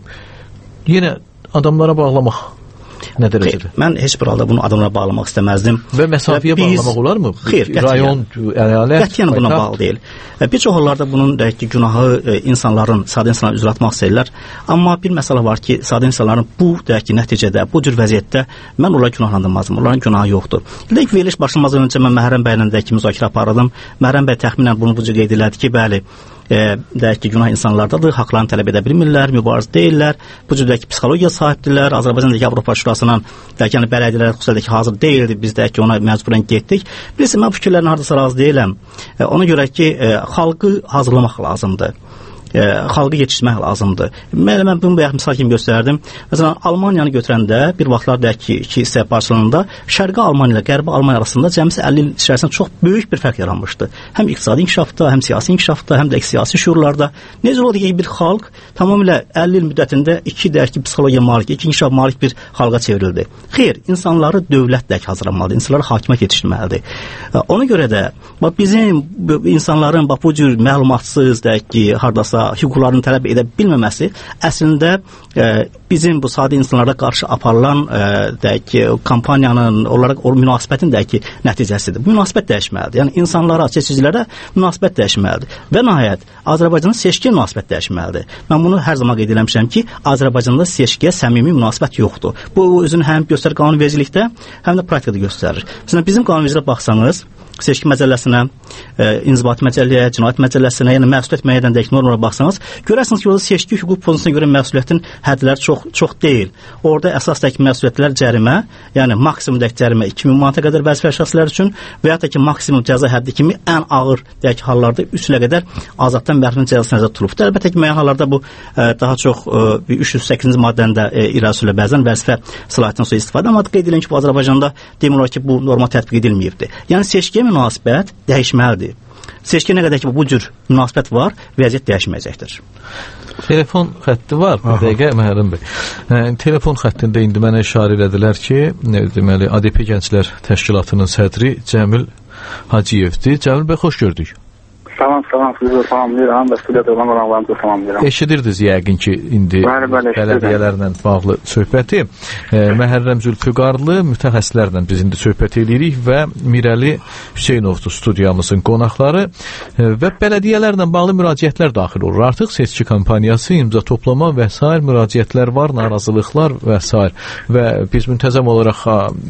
Speaker 8: yenə adamlara bağlamaq nə dərəcədə?
Speaker 11: Mən heç bir halda bunu adamlara bağlamaq istəməzdim.
Speaker 8: Və məsafəyə biz... bağlamaq olar mı?
Speaker 11: Xeyr,
Speaker 8: rayon, əyalət,
Speaker 11: qətiyyən buna bağlı deyil. Bir çox hallarda bunun deyək ki, günahı e, insanların, sadə insanların üzrə atmaq istəyirlər. Amma bir məsələ var ki, sadə insanların bu deyək ki, nəticədə, bu cür vəziyyətdə mən onları günahlandırmazdım. Onların günahı yoxdur. Deyək ki, veriliş başlamazdan öncə mən Məhərrəm bəylə deyək ki, müzakirə apardım. Məhərrəm bəy təxminən bunu bu cür qeyd elədi ki, bəli, E, deyək ki, günah insanlardadır, haqlarını tələb edə bilmirlər, mübariz deyirlər, bu cür deyək ki, psixologiya sahibdirlər, Azərbaycandakı Avropa Şurasının deyək ki, yəni, bələdiyyələr xüsusilə ki, hazır deyildi, biz deyək ki, ona məcburən getdik. Bilirsin, mən fikirlərin hardasa razı deyiləm. E, ona görə ki, e, xalqı hazırlamaq lazımdır. E, xalqı yetişdirmək lazımdır. Mən, mən bunu bayaq misal kimi göstərdim. Məsələn, Almaniyanı götürəndə bir vaxtlar deyək ki, iki hissəyə parçalananda Şərqi Almaniya ilə Qərbi Almaniya arasında cəmisi əlli il içərisində çox böyük bir fərq yaranmışdı. Həm iqtisadi inkişafda, həm siyasi inkişafda, həm də siyasi şuurlarda. Necə oldu ki, bir xalq tamamilə əlli il müddətində iki deyək ki, psixologiya malik, iki inkişaf malik bir xalqa çevrildi. Xeyr, insanları dövlət deyək hazırlamalıdır, insanları hakimiyyət yetişdirməlidir. Ona görə də bax, bizim insanların bax, bu cür məlumatsız deyək ki, hardasa hüquqlarını tələb edə bilməməsi əslində e, bizim bu sadə insanlara qarşı aparılan e, deyək ki, kampaniyanın, onlara o münasibətin deyək ki, nəticəsidir. Bu münasibət dəyişməlidir. Yəni insanlara, seçicilərə münasibət dəyişməlidir. Və nəhayət Azərbaycanın seçkiyə münasibət dəyişməlidir. Mən bunu hər zaman qeyd etmişəm ki, Azərbaycanda seçkiyə səmimi münasibət yoxdur. Bu özünü həm göstərir qanunvericilikdə, həm də praktikada göstərir. Məsələn, bizim qanunvericiliyə baxsanız, seçki məcəlləsinə, e, inzibati məcəlləyə, cinayət məcəlləsinə, yəni məsuliyyət müəyyən edək normalara baxsanız, görərsiniz ki, orada seçki hüquq pozisiyasına görə məsuliyyətin hədləri çox çox deyil. Orada əsasdakı məsuliyyətlər cərimə, yəni maksimumdakı cərimə iki min manata qədər vəzifəli şəxslər üçün və ya da ki, maksimum cəza həddi kimi ən ağır deyək ki, hallarda üç ilə qədər azadlıqdan məhrum cəzası nəzərdə tutulub. Əlbəttə ki, müəyyən hallarda bu e, daha çox e, üç yüz səkkizinci maddənin də e, irəli sürülə bəzən vəzifə səlahiyyətindən sonra istifadə, amma qeyd edilən ki, bu Azərbaycanda demək olar ki, bu norma tətbiq edilməyibdi. Yəni seçkiyə münasibət dəyişməlidir. Seçkiyə nə qədər ki, bu cür münasibət var, vəziyyət dəyişməyəcəkdir.
Speaker 8: Telefon xətti var, bir dəqiqə Məhərrəm bəy. Hə, telefon xəttində indi mənə işarə elədilər ki, nə deməli, A D P Gənclər Təşkilatının sədri Cəmil Hacıyevdir. Cəmil bəy, xoş gördük.
Speaker 12: Salam, salam, sizi salamlayıram və studiyada olan qonaqlarınızı salamlayıram.
Speaker 8: Eşidirdiniz yəqin ki, indi
Speaker 12: bəli, bəli,
Speaker 8: bələdiyyələrlə bağlı söhbəti. E, Məhərrəm Zülfüqarlı mütəxəssislərlə biz indi söhbət edirik və Mirəli Hüseynovdur studiyamızın qonaqları e, və bələdiyyələrlə bağlı müraciətlər daxil olur. Artıq seçki kampaniyası, imza toplama və s. müraciətlər var, narazılıqlar və s. və biz müntəzəm olaraq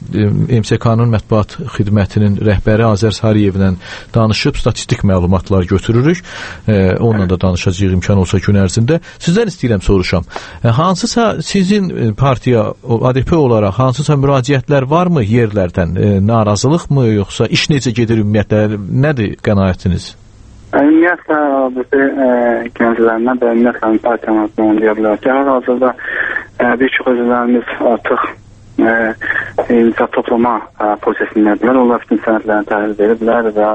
Speaker 8: M S K-nın mətbuat xidmətinin rəhbəri Azər Sarıyevlə danışıb statistik məlumatlar götürürük. E, onunla da danışacağıq imkan olsa gün ərzində. Sizdən istəyirəm soruşam. E, hansısa sizin partiya, A D P olaraq hansısa müraciətlər varmı yerlərdən? E, narazılıq mı, yoxsa iş necə gedir ümumiyyətlə? Nədir qənaətiniz?
Speaker 12: Ümumiyyətlə, bizi e, gənclərindən və ümumiyyətlə partiyanın deyə bilər ki, hal-hazırda e, bir çox özlərimiz artıq e, imza toplama prosesindədirlər. Onlar bütün sənədlərini təhlil veriblər və,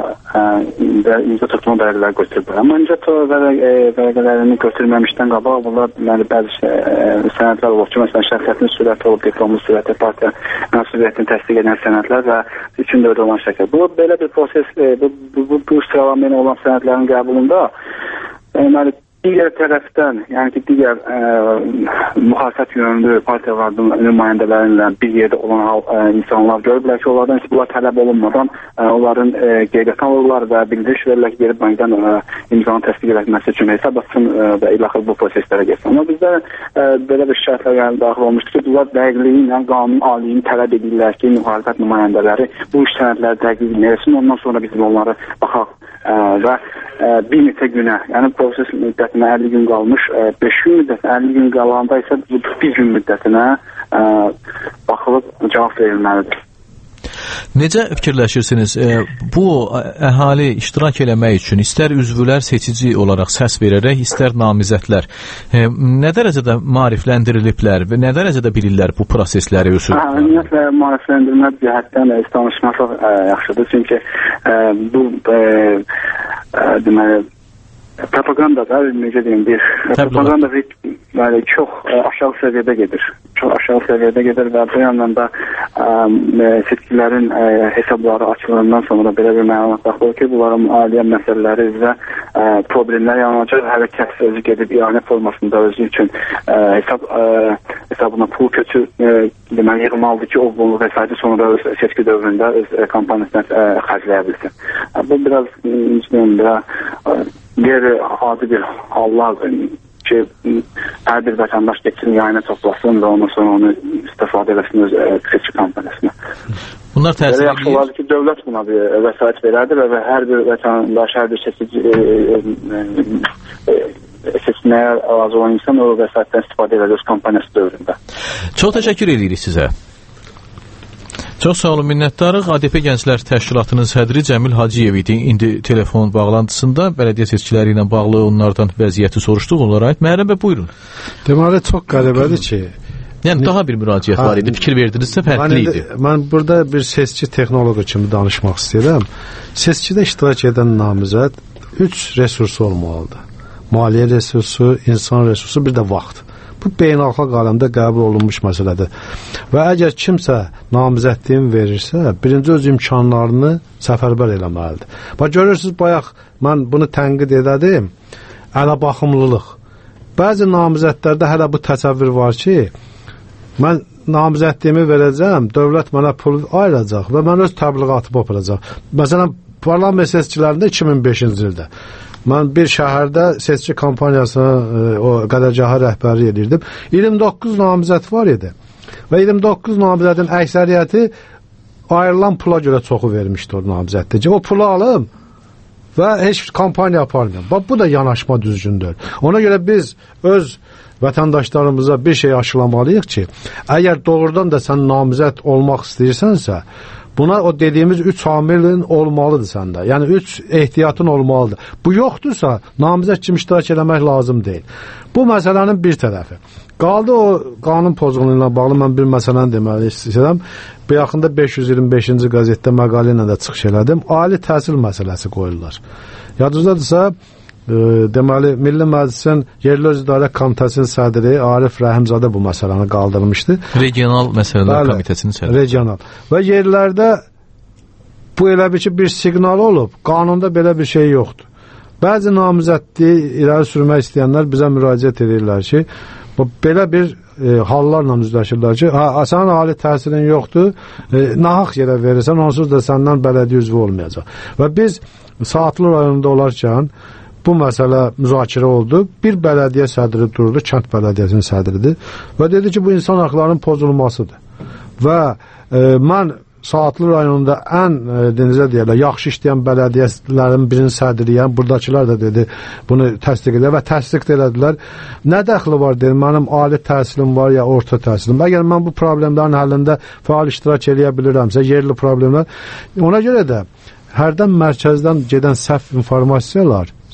Speaker 12: və imza toplama vərəqələri götürüblər. Amma imza vərəqələrini götürməmişdən qabaq bunlar deməli, bəzi sənədlər olub ki, məsələn, şəxsiyyətin sürəti olub, diplomun sürəti, partiya məsuliyyətini təsdiq edən sənədlər və üçün dörd olan şəkil. Bu, belə bir proses, bu, bu, bu, bu sıralamayla olan sənədlərin qəbulunda deməli, digər tərəfdən, yəni ki, digər ə, müxalifət yönlü partiyaların nümayəndələrlə bir yerdə olan hal, ə, insanlar görürlər ki, onlardan heç bunlar tələb olunmadan ə, onların qeydiyyatına alırlar və bildiriş verirlər ki, gelib bankdan ə, imzanın təsdiq edilməsi üçün hesab açsın və ilaxır bu proseslərə geçsin. Amma bizdə ə, belə bir şərtlər yəni, daxil olmuşdur ki, bunlar dəqiqliyi ilə qanun aliyini tələb edirlər ki, müxalifət nümayəndələri bu iş sənədləri dəqiq etsin, ondan sonra biz onları baxaq ə, və ə, bir neçə günə, yəni proses müddətinə əlli gün qalmış, beş gün müddətinə əlli gün qalanda isə bir gün müddətinə ə, baxılıb cavab verilməlidir.
Speaker 8: Necə fikirləşirsiniz, e, bu əhali iştirak eləmək üçün istər üzvülər seçici olaraq səs verərək, istər namizədlər e, nə dərəcədə maarifləndiriliblər və nə dərəcədə bilirlər bu prosesləri üsulları?
Speaker 12: Ümumiyyətlə maarifləndirmə cəhətdən e, danışmaq e, yaxşıdır, çünki e, bu e, e, deməli propaganda da necə deyim bir propaganda yəni çox ə, aşağı səviyyədə gedir. Çox aşağı səviyyədə gedir və bu yandan da ə, seçkilərin ə, hesabları açılandan sonra belə bir məlumat baxılır ki, bunların maliyyə məsələləri və ə, problemlər yaranacaq. Hələ kəs özü gedib ianə formasında özü üçün ə, hesab ə, hesabına pul köçü ə, deməli yığmalıdır ki, o bu vəsaiti sonra öz seçki dövründə öz ə, kampaniyasına ə, xərcləyə bilsin. Ə, bu biraz deyim, biraz qeyri-adi bir hallardır ki, hər bir vətəndaş geçsin, yayına toplasın və ondan sonra onu istifadə eləsin öz seçki kampaniyasına.
Speaker 8: Bunlar təsir edir.
Speaker 12: Yaxşı olardı ki, dövlət buna bir vəsait verərdi və hər bir vətəndaş, hər bir seçici seçməyə razı olan insan o vəsaitdən istifadə edir öz kampaniyası dövründə.
Speaker 8: Çox təşəkkür edirik sizə. Çox sağ olun, minnətdarıq. A D P Gənclər Təşkilatının sədri Cəmil Hacıyev idi. İndi telefon bağlantısında bələdiyyə seçkiləri ilə bağlı onlardan vəziyyəti soruşduq. Onlara aid. Məhərrəm bəy, buyurun.
Speaker 10: Deməli, çox qəribədir ki...
Speaker 8: Yəni, daha bir müraciət var idi, fikir verdinizsə fərqli idi.
Speaker 10: Mən burada bir seçki texnoloji kimi danışmaq istəyirəm. Seçkidə iştirak edən namizəd üç resursu olmalıdır. Maliyyə resursu, insan resursu, bir də vaxt. Bu beynəlxalq aləmdə qəbul olunmuş məsələdir. Və əgər kimsə namizədliyini verirsə, birinci öz imkanlarını səfərbər eləməlidir. Bax, görürsünüz, bayaq mən bunu tənqid edədim, ələ-baxımlılıq. Bəzi namizədlərdə hələ bu təsəvvür var ki, mən namizədliyimi verəcəm, dövlət mənə pul ayıracaq və mən öz təbliğatımı aparacaq. Məsələn, parlament seçkilərində iki min beşinci ildə mən bir şəhərdə seçki kampaniyasına o qədərgahı rəhbərlik edirdim. iyirmi doqquz namizəd var idi. Və iyirmi doqquz namizədin əksəriyyəti ayrılan pula görə çoxu vermişdi o namizəddə. O pulu alım və heç kampaniya aparmıyorum. Bax, bu da yanaşma düzgündür. Ona görə biz öz vətəndaşlarımıza bir şey aşılamalıyıq ki, əgər doğrudan da sən namizəd olmaq istəyirsənsə, buna o dediyimiz üç amilin olmalıdır səndə. Yəni, üç ehtiyatın olmalıdır. Bu yoxdursa, namizəd kimi iştirak eləmək lazım deyil. Bu məsələnin bir tərəfi. Qaldı o qanun pozğunluğu ilə bağlı mən bir məsələni deməli istəyirəm. Bu yaxında beş yüz iyirmi beşinci qəzetdə məqalə ilə də çıxış elədim. Ali təhsil məsələsi qoyurlar. Yadınızdadırsa, E, deməli, Milli Məclisin Yerli Öz İdarə Komitəsinin sədri Arif Rəhimzadə bu məsələni qaldırmışdı.
Speaker 8: Regional Məsələlər Bəli, Komitəsinin sədri.
Speaker 10: Regional. Və yerlərdə bu elə bir ki, bir siqnal olub, qanunda belə bir şey yoxdur. Bəzi namizədliyi irəli sürmək istəyənlər bizə müraciət edirlər ki, bu, belə bir e, hallarla üzləşirlər ki, ha, sənin ali təhsilin yoxdur, e, nahaq yerə verirsən, onsuz da səndən bələdiyyə üzvü olmayacaq. Və biz Saatlı rayonunda olarkən bu məsələ müzakirə oldu. Bir bələdiyyə sədri durdu, kənd bələdiyyəsinin sədridir və dedi ki, bu insan haqlarının pozulmasıdır. Və e, mən Saatlı rayonunda ən e, denizə deyərlər, yaxşı işləyən bələdiyyələrin birinin sədriyəm, buradakılar da dedi, bunu təsdiq edir və təsdiq elədilər. Nə dəxli var, deyir, mənim ali təhsilim var ya orta təhsilim. Əgər mən bu problemlərin həllində fəal iştirak edə bilirəmsə, yerli problemlər, ona görə də hərdən mərkəzdən gedən səhv informasiyalar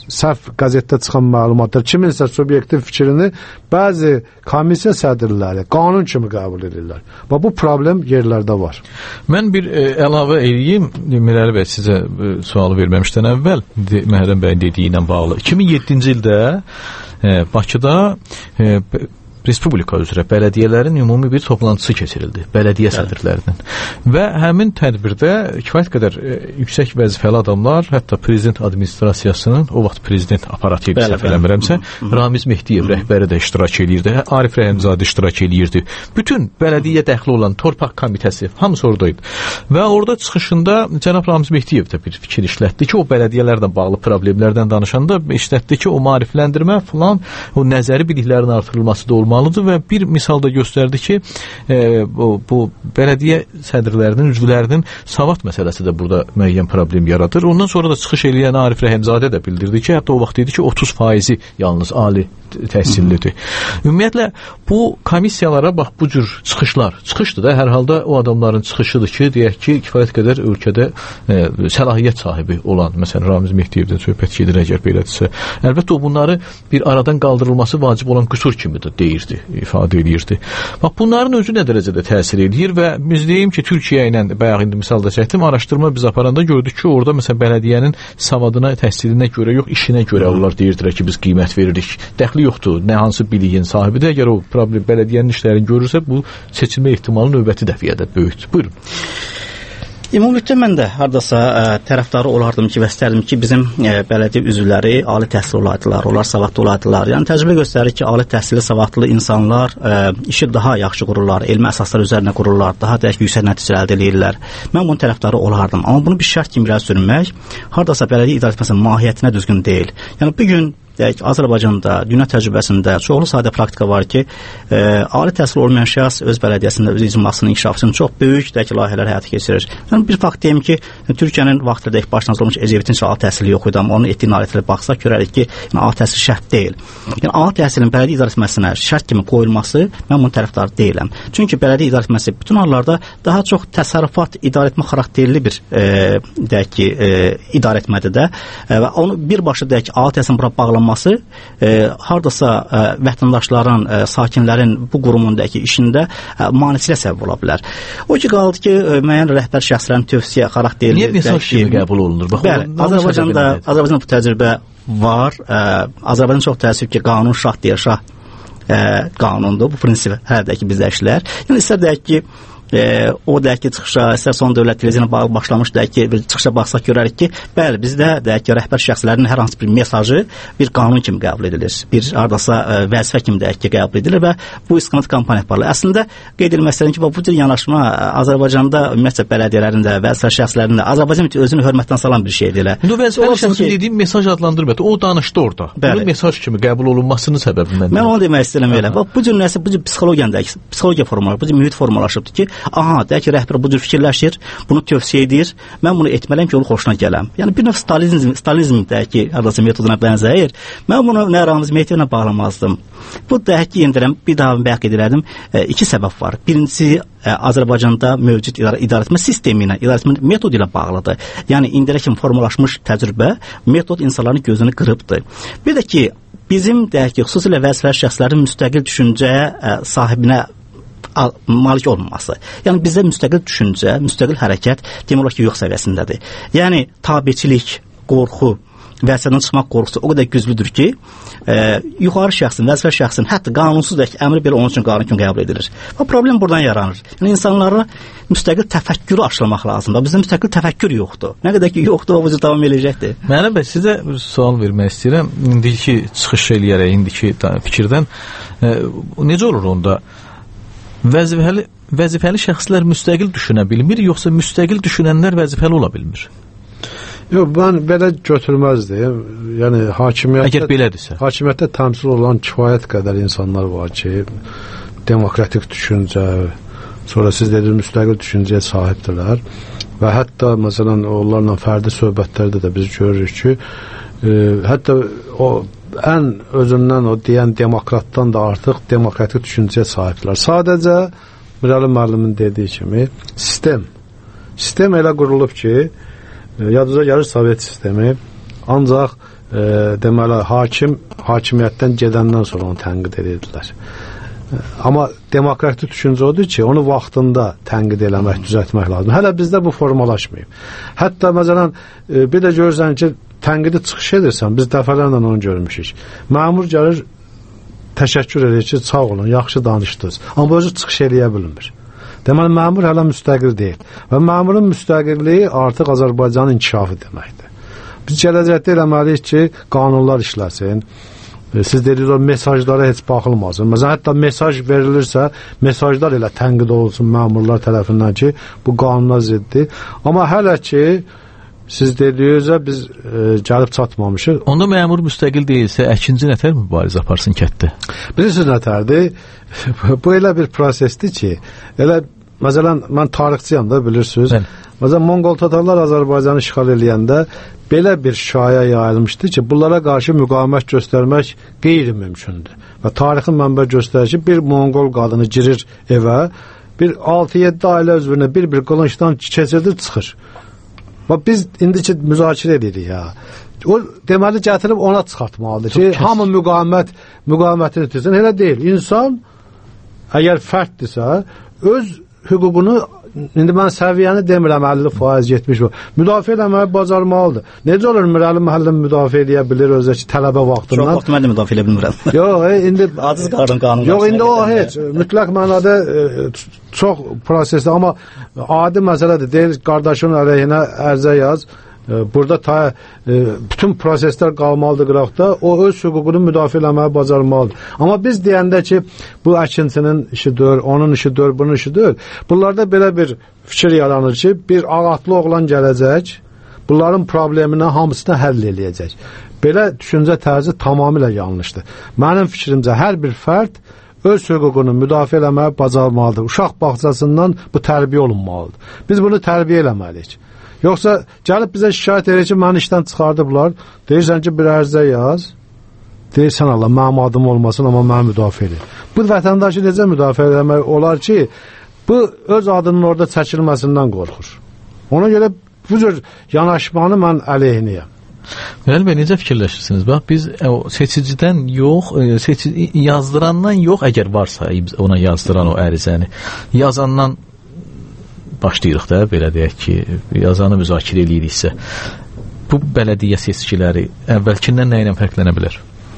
Speaker 10: səhv qəzetdə çıxan məlumatlar, kiminsə subyektiv fikrini bəzi komissiya sədrləri qanun kimi qəbul edirlər. Və bu problem yerlərdə var.
Speaker 8: Mən bir e, əlavə edeyim, Mirəli bəy sizə e, sualı verməmişdən əvvəl de, Məhrəm bəyin dediyi ilə bağlı. iki min yeddinci ildə e, Bakıda e, Respublika üzrə bələdiyyələrin ümumi bir toplantısı keçirildi, bələdiyyə sədrlərinin. Və həmin tədbirdə kifayət qədər e, yüksək vəzifəli adamlar, hətta prezident administrasiyasının, o vaxt prezident aparatı ilə səhv eləmirəmsə, Ramiz Mehdiyev rəhbəri də iştirak edirdi, Arif Rəhimzadə iştirak edirdi. Bütün bələdiyyə dəxli olan Torpaq Komitəsi hamısı oradaydı. Və orada çıxışında cənab Ramiz Mehdiyev də bir fikir işlətdi ki, o bələdiyyələrlə bağlı problemlərdən danışanda işlətdi ki, o maarifləndirmə falan, o nəzəri biliklərin artırılması da olmalı və bir misal da göstərdi ki, e, bu, bu bələdiyyə sədrlərinin, üzvlərinin savad məsələsi də burada müəyyən problem yaradır. Ondan sonra da çıxış eləyən Arif Rəhimzadə də bildirdi ki, hətta o vaxt dedi ki, otuz faizi yalnız ali təhsillidir. Ümumiyyətlə, bu komissiyalara bax, bu cür çıxışlar, çıxışdır da, hər halda o adamların çıxışıdır ki, deyək ki, kifayət qədər ölkədə e, səlahiyyət sahibi olan, məsələn, Ramiz Mehdiyevdən söhbət gedir, əgər belədirsə. Əlbəttə, o bunları bir aradan qaldırılması vacib olan qüsur kimi də deyirdi, ifadə edirdi. Bax, bunların özü nə dərəcədə təsir edir və biz deyim ki, Türkiyə ilə, bayaq indi misalda çəkdim, araşdırma biz aparanda gördük ki, orada, məsələn, bələdiyyənin savadına, təhsilinə görə yox, işinə görə onlar deyirdilər ki, biz qiymət veririk. Dəxli yoxdur, nə hansı biliyin sahibidir. Əgər o problem bələdiyyənin işlərini görürsə, bu seçilmə ehtimalı növbəti dəfəyə böyükdür. Buyurun.
Speaker 11: Ümumilikdə mən də hardasa ə, tərəfdarı olardım ki, və istərdim ki, bizim ə, bələdiyyə üzvləri ali təhsil olaydılar, onlar savadlı olaydılar. Yəni təcrübə göstərir ki, ali təhsilli savadlı insanlar ə, işi daha yaxşı qururlar, elmi əsaslar üzərinə qururlar, daha dəqiq yüksək nəticə əldə edirlər. Mən bunun tərəfdarı olardım. Amma bunu bir şərt kimi irəli sürmək hardasa bələdiyyə idarəetməsinin mahiyyətinə düzgün deyil. Yəni bu gün deyək, Azərbaycanda, dünya təcrübəsində çoxlu sadə praktika var ki, e, ali təhsil olmayan şəxs öz bələdiyyəsində öz icmasının inkişafı üçün çox böyük deyək, layihələr həyata keçirir. Yəni, bir fakt deyim ki, Türkiyənin vaxtında deyək, başlanılmış Ecevit'in ali təhsili yox idi, amma onun etdiyi nailiyyətlə baxsaq görərik ki, yəni, ali təhsil şərt deyil. Yəni, ali təhsilin bələdiyyə idarəetməsinə şərt kimi qoyulması, mən bunun tərəfdarı deyiləm. Çünki bələdiyyə idarəetməsi bütün hallarda daha çox təsərrüfat idarəetmə xarakterli bir e, deyək ki, e, idarəetmədir də e, və onu birbaşa deyək, ali təhsilin bura bağlanması olması e, hardasa e, vətəndaşların, e, sakinlərin bu qurumundakı işində e, maneçilə səbəb ola bilər. O ki, qaldı ki, e, müəyyən rəhbər şəxslərin tövsiyə xarakterli...
Speaker 8: Niyə mesaj kimi qəbul olunur? Bax,
Speaker 11: bəli, Azərbaycanda, Azərbaycanda bu təcrübə var. E, Azərbaycan çox təəssüf ki, qanun şah deyir, şah e, qanundur. Bu prinsip hərədəki bizdə işlər. Yəni, istər deyək ki, E, o deyək ki, çıxışa, istər son dövlət televizyona bağlı başlamış deyək ki, bir çıxışa baxsaq görərik ki, bəli, bizdə deyək ki, rəhbər şəxslərin hər hansı bir mesajı bir qanun kimi qəbul edilir. Bir hardasa e, vəzifə kimi deyək ki, qəbul edilir və bu istiqamət kampaniya aparılır. Əslində qeyd edilmək istəyirəm ki, bu cür yanaşma Azərbaycanda ümumiyyətlə bələdiyyələrində, vəzifə şəxslərində Azərbaycan özünü hörmətdən salan bir şeydir.
Speaker 8: İndi o vəzifəli şəxsin dediyim mesaj adlandırmır. O danışdı orada. Bunun mesaj kimi qəbul olunmasının səbəbi məndə.
Speaker 11: Mən onu demək istəyirəm elə. Bax, bu cür nəsə, bu cür psixologiyadakı, psixologiya formalar, bu cür mühit formalaşıbdır ki, aha, deyək ki, rəhbər bu cür fikirləşir, bunu tövsiyə edir, mən bunu etməliyəm ki, onun xoşuna gələm. Yəni, bir növ stalinizm, stalinizm deyək ki, hardasa metoduna bənzəyir. Mən bunu nə Ramiz Mehdiyevlə bağlamazdım. Bu deyək ki, yendirəm, bir daha bəhq edilərdim, e, iki səbəb var. Birincisi, e, Azərbaycanda mövcud idarə, idarəetmə sistemi ilə, idarəetmə metodu ilə bağlıdır. Yəni, indiyə kimi formalaşmış təcrübə, metod insanların gözünü qırıbdır. Bir də ki, bizim deyək ki, xüsusilə vəzifəli şəxslərin müstəqil düşüncəyə e, sahibinə malik olmaması. Yəni bizdə müstəqil düşüncə, müstəqil hərəkət demək olar ki, yox səviyyəsindədir. Yəni tabeçilik, qorxu, vəzifədən çıxmaq qorxusu o qədər güclüdür ki, e, yuxarı şəxsin, vəzifəli şəxsin, hətta qanunsuz da ki, əmri belə onun üçün qanun kimi qəbul edilir. Bu problem buradan yaranır. Yəni insanlara müstəqil təfəkkürü aşılamaq lazımdır. Bizdə müstəqil təfəkkür yoxdur. Nə qədər ki, yoxdur, o bu davam edəcəkdir.
Speaker 8: Mənim bəy, sizə bir sual vermək istəyirəm. İndiki çıxış eləyərək, indiki fikirdən e, necə olur onda? Vəzifəli, vəzifəli şəxslər müstəqil düşünə bilmir, yoxsa müstəqil düşünənlər vəzifəli ola bilmir?
Speaker 10: Yox, mən belə götürməzdim. Yəni, hakimiyyətdə...
Speaker 8: Əgər belədirsə.
Speaker 10: Hakimiyyətdə təmsil olan kifayət qədər insanlar var ki, demokratik düşüncə, sonra siz dediniz, müstəqil düşüncəyə sahibdirlər və hətta, məsələn, onlarla fərdi söhbətlərdə də biz görürük ki, e, hətta o ən özündən o deyən demokratdan da artıq demokratik düşüncəyə sahibdirlər. Sadəcə Mirəli müəllimin dediyi kimi sistem. Sistem elə qurulub ki, yadınıza gəlir Sovet sistemi, ancaq e, deməli hakim hakimiyyətdən gedəndən sonra onu tənqid edirdilər. Amma demokratik düşüncə odur ki, onu vaxtında tənqid eləmək, düzəltmək lazım. Hələ bizdə bu formalaşmayıb. Hətta məsələn e, bir də görürsən ki, tənqidi çıxış edirsən, biz dəfələrlə onu görmüşük. Məmur gəlir, təşəkkür edir ki, sağ olun, yaxşı danışdınız. Amma özü çıxış eləyə bilmir. Deməli, məmur hələ müstəqil deyil. Və məmurun müstəqilliyi artıq Azərbaycanın inkişafı deməkdir. Biz gələcəkdə eləməliyik ki, qanunlar işləsin. Siz dediniz, mesajlara heç baxılmasın. Məsələn, hətta mesaj verilirsə, mesajlar elə tənqid olsun məmurlar tərəfindən ki, bu qanuna ziddir. Amma hələ ki, siz dediyinizə biz e, gəlib çatmamışıq.
Speaker 8: Onda məmur müstəqil deyilsə, əkinci nətər mübarizə aparsın kətdə?
Speaker 10: Bilirsiniz nətərdir? Bu elə bir prosesdir ki, elə, məsələn, mən tarixçiyəm da, bilirsiniz. Bəli. Məsələn, Monqol tatarlar Azərbaycanı işğal eləyəndə belə bir şaya yayılmışdı ki, bunlara qarşı müqavimət göstərmək qeyri-mümkündür. Və tarixin mənbə göstərir ki, bir Monqol qadını girir evə, bir altı yeddi ailə üzvünə bir-bir qılıncdan keçirdir, çıxır. Və biz indi ki, müzakirə edirik ya. O deməli gətirib ona çıxartmalıdır ki, Çok hamı müqavimət, müqavimətini itirsin. Elə deyil. İnsan, əgər fərddirsə, öz hüququnu, indi mən səviyyəni demirəm əlli faiz, yetmiş faiz. Müdafiə eləməyi bacarmalıdır. Necə olur Mirəli müəllim müdafiə edə bilir özəki tələbə vaxtından?
Speaker 11: Çox vaxt mən də müdafiə edə bilmirəm.
Speaker 10: Yox, indi
Speaker 11: aciz qardım qanun.
Speaker 10: Yox, indi o heç mütləq mənada e, çox prosesdə, amma adi məsələdir. Deyir, qardaşın əleyhinə ərizə yaz. Burada ta, e, bütün proseslər qalmalıdır qıraqda, o öz hüququnu müdafiə eləməyi bacarmalıdır. Amma biz deyəndə ki, bu əkincinin işidir, onun işidir, bunun işidir, bunlarda belə bir fikir yaranır ki, bir ağatlı oğlan gələcək, bunların problemini hamısını həll eləyəcək. Belə düşüncə tərzi tamamilə yanlışdır. Mənim fikrimcə hər bir fərd öz hüququnu müdafiə eləməyi bacarmalıdır. Uşaq bağçasından bu tərbiyə olunmalıdır. Biz bunu tərbiyə eləməliyik. Yoxsa gəlib bizə şikayət edir ki, məni işdən çıxardıblar. Deyirsən ki, bir ərizə yaz. Deyirsən Allah, mənim adım olmasın, amma məni müdafiə edir. Bu vətəndaşı necə müdafiə eləmək olar ki, bu öz adının orada çəkilməsindən qorxur. Ona görə bu cür yanaşmanı mən əleyhinəyəm.
Speaker 8: Məhəl bəy, necə fikirləşirsiniz? Bax, biz o, seçicidən yox, seçici, yazdırandan yox, əgər varsa ona yazdıran o ərizəni, yazandan başlayırıq da, belə deyək ki, yazanı müzakirə eləyiriksə, bu bələdiyyə seçkiləri əvvəlkindən nə ilə fərqlənə bilər?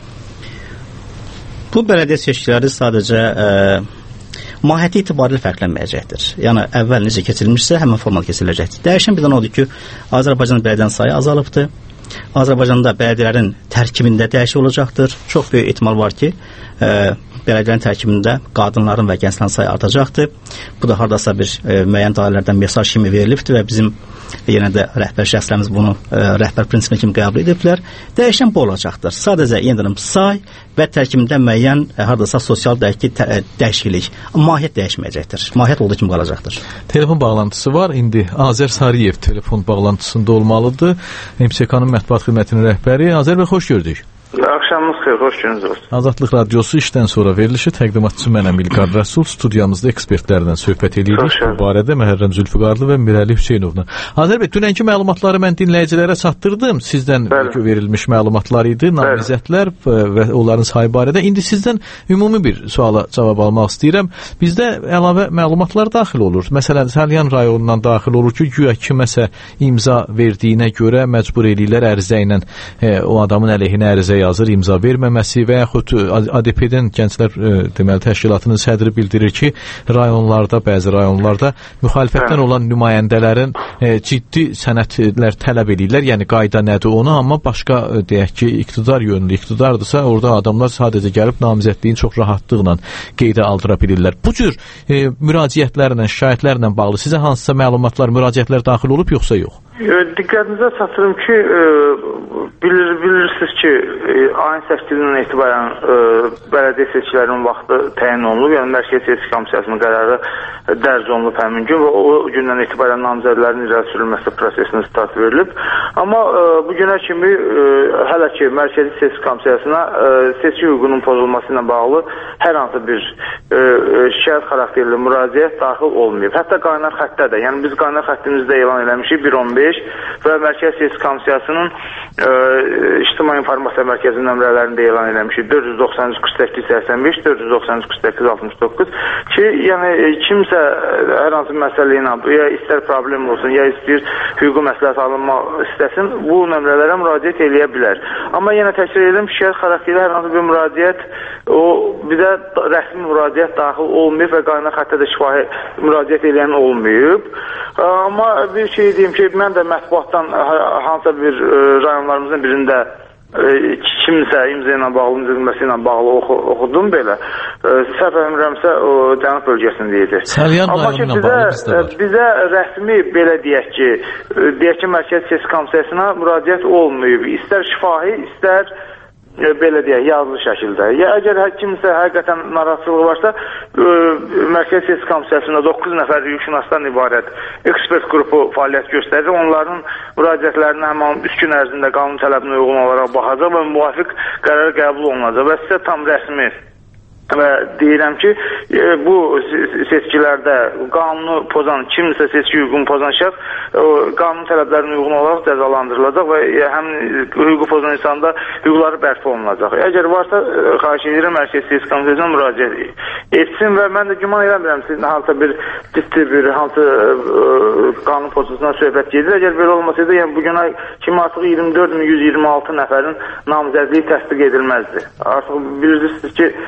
Speaker 11: Bu bələdiyyə seçkiləri sadəcə ə, mahiyyəti itibarilə fərqlənməyəcəkdir. Yəni, əvvəl necə keçirilmişsə, həmin formal keçiriləcəkdir. Dəyişən bir dənə odur ki, Azərbaycan bələdiyyənin sayı azalıbdır. Azərbaycanda bələdiyyələrin tərkibində dəyişik olacaqdır. Çox böyük ehtimal var ki, ə, bələdiyyələrin tərkibində qadınların və gənclərin sayı artacaqdır. Bu da hardasa bir e, müəyyən dairələrdən mesaj kimi verilibdir və bizim e, yenə də rəhbər şəxslərimiz bunu e, rəhbər prinsipinə kimi qəbul ediblər. Dəyişən bu olacaqdır. Sadəcə yenə say və tərkibində müəyyən e, hardasa sosial dəyişiklik, tə, dəyişiklik. Mahiyyət dəyişməyəcəkdir. Mahiyyət olduğu kimi qalacaqdır.
Speaker 8: Telefon bağlantısı var. İndi Azər Sarıyev telefon bağlantısında olmalıdır. M S K-nın mətbuat xidmətinin rəhbəri. Azər bəy, xoş gördük.
Speaker 13: Axşamınız xeyir, xoş gününüz olsun.
Speaker 8: Azadlıq Radiosu işdən sonra verilişi təqdimatçı mənəm İlqar Rəsul, studiyamızda ekspertlərlə söhbət edirik. Bu barədə Məhərrəm Zülfüqarlı və Mirəli Hüseynovla. Azər bəy, dünənki məlumatları mən dinləyicilərə çatdırdım. Sizdən Bəli. verilmiş məlumatlar idi, namizədlər və onların sayı barədə. İndi sizdən ümumi bir suala cavab almaq istəyirəm. Bizdə əlavə məlumatlar daxil olur. Məsələn, Salyan rayonundan daxil olur ki, güya kiməsə imza verdiyinə görə məcbur eləyirlər ərizə ilə e, o adamın əleyhinə ərizə yazır, imza verməməsi və yaxud A D P-dən Gənclər e, deməli təşkilatının sədri bildirir ki, rayonlarda, bəzi rayonlarda müxalifətdən olan nümayəndələrin e, ciddi sənədlər tələb edirlər. Yəni qayda nədir ona, amma başqa e, deyək ki, iqtidar yönlü iqtidardırsa, orada adamlar sadəcə gəlib namizədliyin çox rahatlıqla qeydə aldıra bilirlər. Bu cür e, müraciətlərlə, şikayətlərlə bağlı sizə hansısa məlumatlar, müraciətlər daxil olub yoxsa yox?
Speaker 13: Diqqətinizə çatdırım ki, e, bilir, bilirsiniz ki, e, ayın səkkizindən etibarən e, bələdiyyə seçkilərinin vaxtı təyin olunub, yəni Mərkəzi Seçki Komissiyasının qərarı dərc olunub həmin gün və o gündən etibarən namizədlərin irəli sürülməsi prosesinə start verilib. Amma e, bu günə kimi e, hələ ki Mərkəzi Seçki Komissiyasına e, seçki hüququnun pozulması ilə bağlı hər hansı bir e, şikayət xarakterli müraciət daxil olmayıb. Hətta qaynar xəttdə də, yəni biz qaynar xəttimizdə elan eləmişik bir on beş beş və Mərkəzi Seçki Komissiyasının ə, İctimai İnformasiya Mərkəzi nömrələrində elan eləmişik dörd yüz doxsan üç qırx səkkiz səksən beş, dörd yüz doxsan üç qırx səkkiz altmış doqquz ki, yəni kimsə hər hansı məsələ ilə ya istər problem olsun, ya istəyir hüquqi məsləhət alınmaq istəsin, bu nömrələrə müraciət eləyə bilər. Amma yenə təkrar edirəm, şikayət xarakterli hər hansı bir müraciət o bizə rəsmi müraciət daxil olmayıb və qaynar xəttə də şifahi müraciət eləyən olmayıb. Amma bir şey deyim ki, mən də mətbuatdan hansısa bir rayonlarımızın birində kimsə imza ilə bağlı, imza edilməsi ilə bağlı oxu, oxudum belə. Səhv eləmirəmsə o Cənub bölgəsində idi. Amma ki, bizə, bizə rəsmi belə deyək ki, deyək ki, Mərkəzi Seçki Komissiyasına müraciət olmayıb. İstər şifahi, istər belə deyək, yazılı şəkildə. Ya əgər kimsə həqiqətən narahatçılığı varsa, ə, Mərkəzi Seçki Komissiyasında doqquz nəfər hüquqşünasdan ibarət ekspert qrupu fəaliyyət göstərir. Onların müraciətlərini həmin üç gün ərzində qanun tələbinə uyğun olaraq baxacaq və müvafiq qərar qəbul olunacaq və sizə tam rəsmi və deyirəm ki, bu seçkilərdə qanunu pozan, kimsə seçki hüququnu pozan şəxs qanun tələblərinə uyğun olaraq cəzalandırılacaq və həmin hüququ pozan insanda hüquqları bərpa olunacaq. Əgər varsa, xahiş edirəm, Mərkəzi Seçki Komissiyasına müraciət etsin və mən də güman eləmirəm, sizin hansısa bir ciddi bir hansı qanun pozuntusundan söhbət gedir. Əgər belə olmasaydı, yəni bugünə kimi artıq iyirmi dörd min yüz iyirmi altı nəfərin namizədliyi təsdiq edilməzdi. Artıq bilirsiniz ki,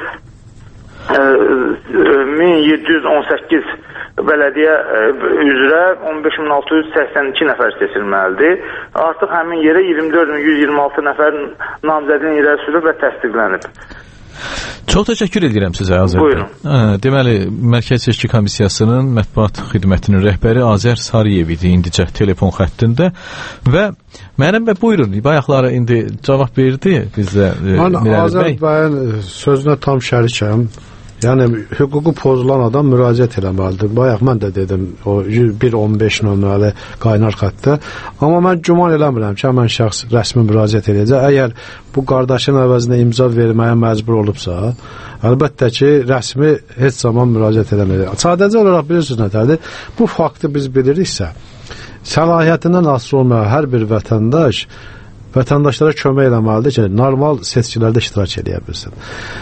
Speaker 13: min yeddi yüz on səkkiz bələdiyyə üzrə on beş min altı yüz səksən iki nəfər seçilməlidir. Artıq həmin yerə iyirmi dörd min yüz iyirmi altı nəfərin namizədliyin irəli sürüb və təsdiqlənib.
Speaker 8: Çox təşəkkür edirəm sizə Azər.
Speaker 13: Buyurun.
Speaker 8: Hə, deməli, Mərkəzi Seçki Komissiyasının mətbuat xidmətinin rəhbəri Azər Sarıyev idi indicə telefon xəttində və mənim və buyurun, bayaqları indi cavab verdi bizə.
Speaker 10: Mən Azər bəyin sözünə tam şərikəm. Yəni hüququ pozulan adam müraciət eləməlidir. Bayaq mən də dedim o bir on beş nömrəli qaynar xəttə. Amma mən güman eləmirəm ki, həmin şəxs rəsmi müraciət edəcək. Əgər bu qardaşın əvəzinə imza verməyə məcbur olubsa, əlbəttə ki, rəsmi heç zaman müraciət eləməyəcək. Sadəcə olaraq bilirsiniz nətərdir? Bu faktı biz biliriksə, səlahiyyətindən asılı olmayan hər bir vətəndaş vətəndaşlara kömək eləməlidir ki, normal seçkilərdə iştirak edə bilsin.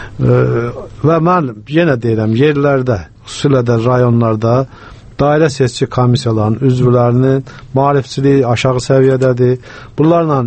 Speaker 10: Və mən yenə deyirəm, yerlərdə, xüsusilə də rayonlarda dairə seçki komissiyalarının üzvlərinin maarifçiliyi aşağı səviyyədədir. Bunlarla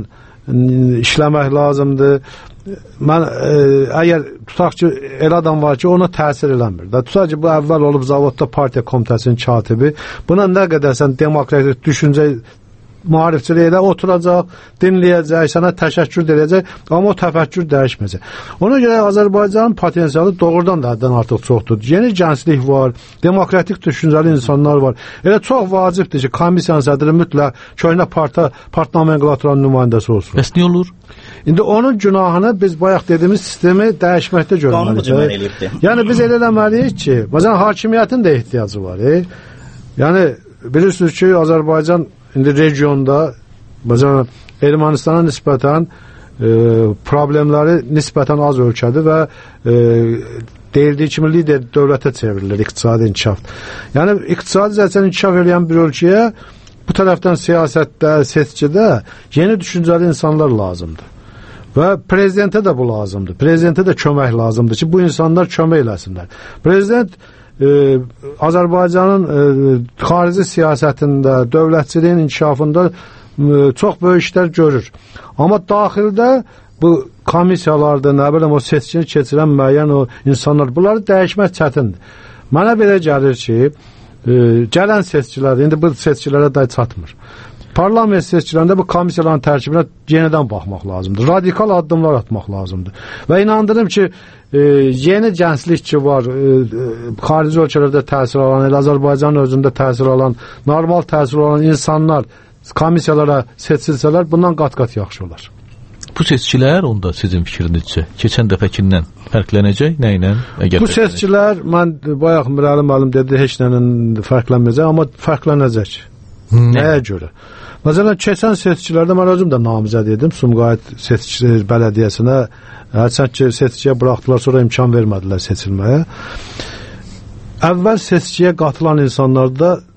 Speaker 10: işləmək lazımdır. Mən e, əgər tutaq ki, elə adam var ki, ona təsir eləmir. Da tutaq ki, bu əvvəl olub zavodda partiya komitəsinin katibi. Buna nə qədər sən demokratik düşüncə maarifçiliyə oturacaq, dinləyəcək, sənə təşəkkür edəcək, amma o təfəkkür dəyişməyəcək. Ona görə Azərbaycanın potensialı doğrudan da həddən artıq çoxdur. Yeni gənclik var, demokratik düşüncəli insanlar var. Elə çox vacibdir ki, komissiyanın sədri mütləq köhnə parta, part nomenklaturanın nümayəndəsi olsun.
Speaker 8: Bəs nə olur?
Speaker 10: İndi onun günahını biz bayaq dediyimiz sistemi dəyişməkdə görməliyik. Yəni biz elə eləməliyik ki, məsələn, hakimiyyətin də ehtiyacı var. E? Yəni bilirsiniz ki, Azərbaycan İndi regionda məsələn Ermənistana nisbətən e, problemləri nisbətən az ölkədir və e, deyildiyi kimi lider dövlətə çevrilir iqtisadi inkişaf. Yəni iqtisadi cəhətdən inkişaf edən bir ölkəyə bu tərəfdən siyasətdə, seçkidə yeni düşüncəli insanlar lazımdır. Və prezidentə də bu lazımdır. Prezidentə də kömək lazımdır ki, bu insanlar kömək eləsinlər. Prezident Ee, Azərbaycanın e, xarici siyasətində, dövlətçiliyin inkişafında e, çox böyük işlər görür. Amma daxildə bu komissiyalarda, nə bilim, o seçkini keçirən müəyyən o insanlar, bunları dəyişmək çətindir. Mənə belə gəlir ki, e, gələn seçkilər, indi bu seçkilərə də çatmır. Parlament seçkilərində bu komissiyaların tərkibinə yenidən baxmaq lazımdır. Radikal addımlar atmaq lazımdır. Və inandırım ki, e, yeni gənclik ki var, e, xarici ölkələrdə təsir alan, elə Azərbaycanın özündə təsir alan, normal təsir alan insanlar komissiyalara seçilsələr, bundan qat-qat yaxşı olar.
Speaker 8: Bu seçkilər onda sizin fikrinizcə keçən dəfəkindən fərqlənəcək, nə ilə?
Speaker 10: Bu seçkilər, mən bayaq müəllim müəllim dedi, heç nələ fərqlənməyəcək, amma fərqlənəcək. Nəyə görə? Məsələn, keçən seçkilərdə mən özüm də namizəd edim Sumqayıt seçki bələdiyyəsinə. Hərçənd ki, seçkiyə buraxdılar, sonra imkan vermədilər seçilməyə. Əvvəl seçkiyə qatılan insanlarda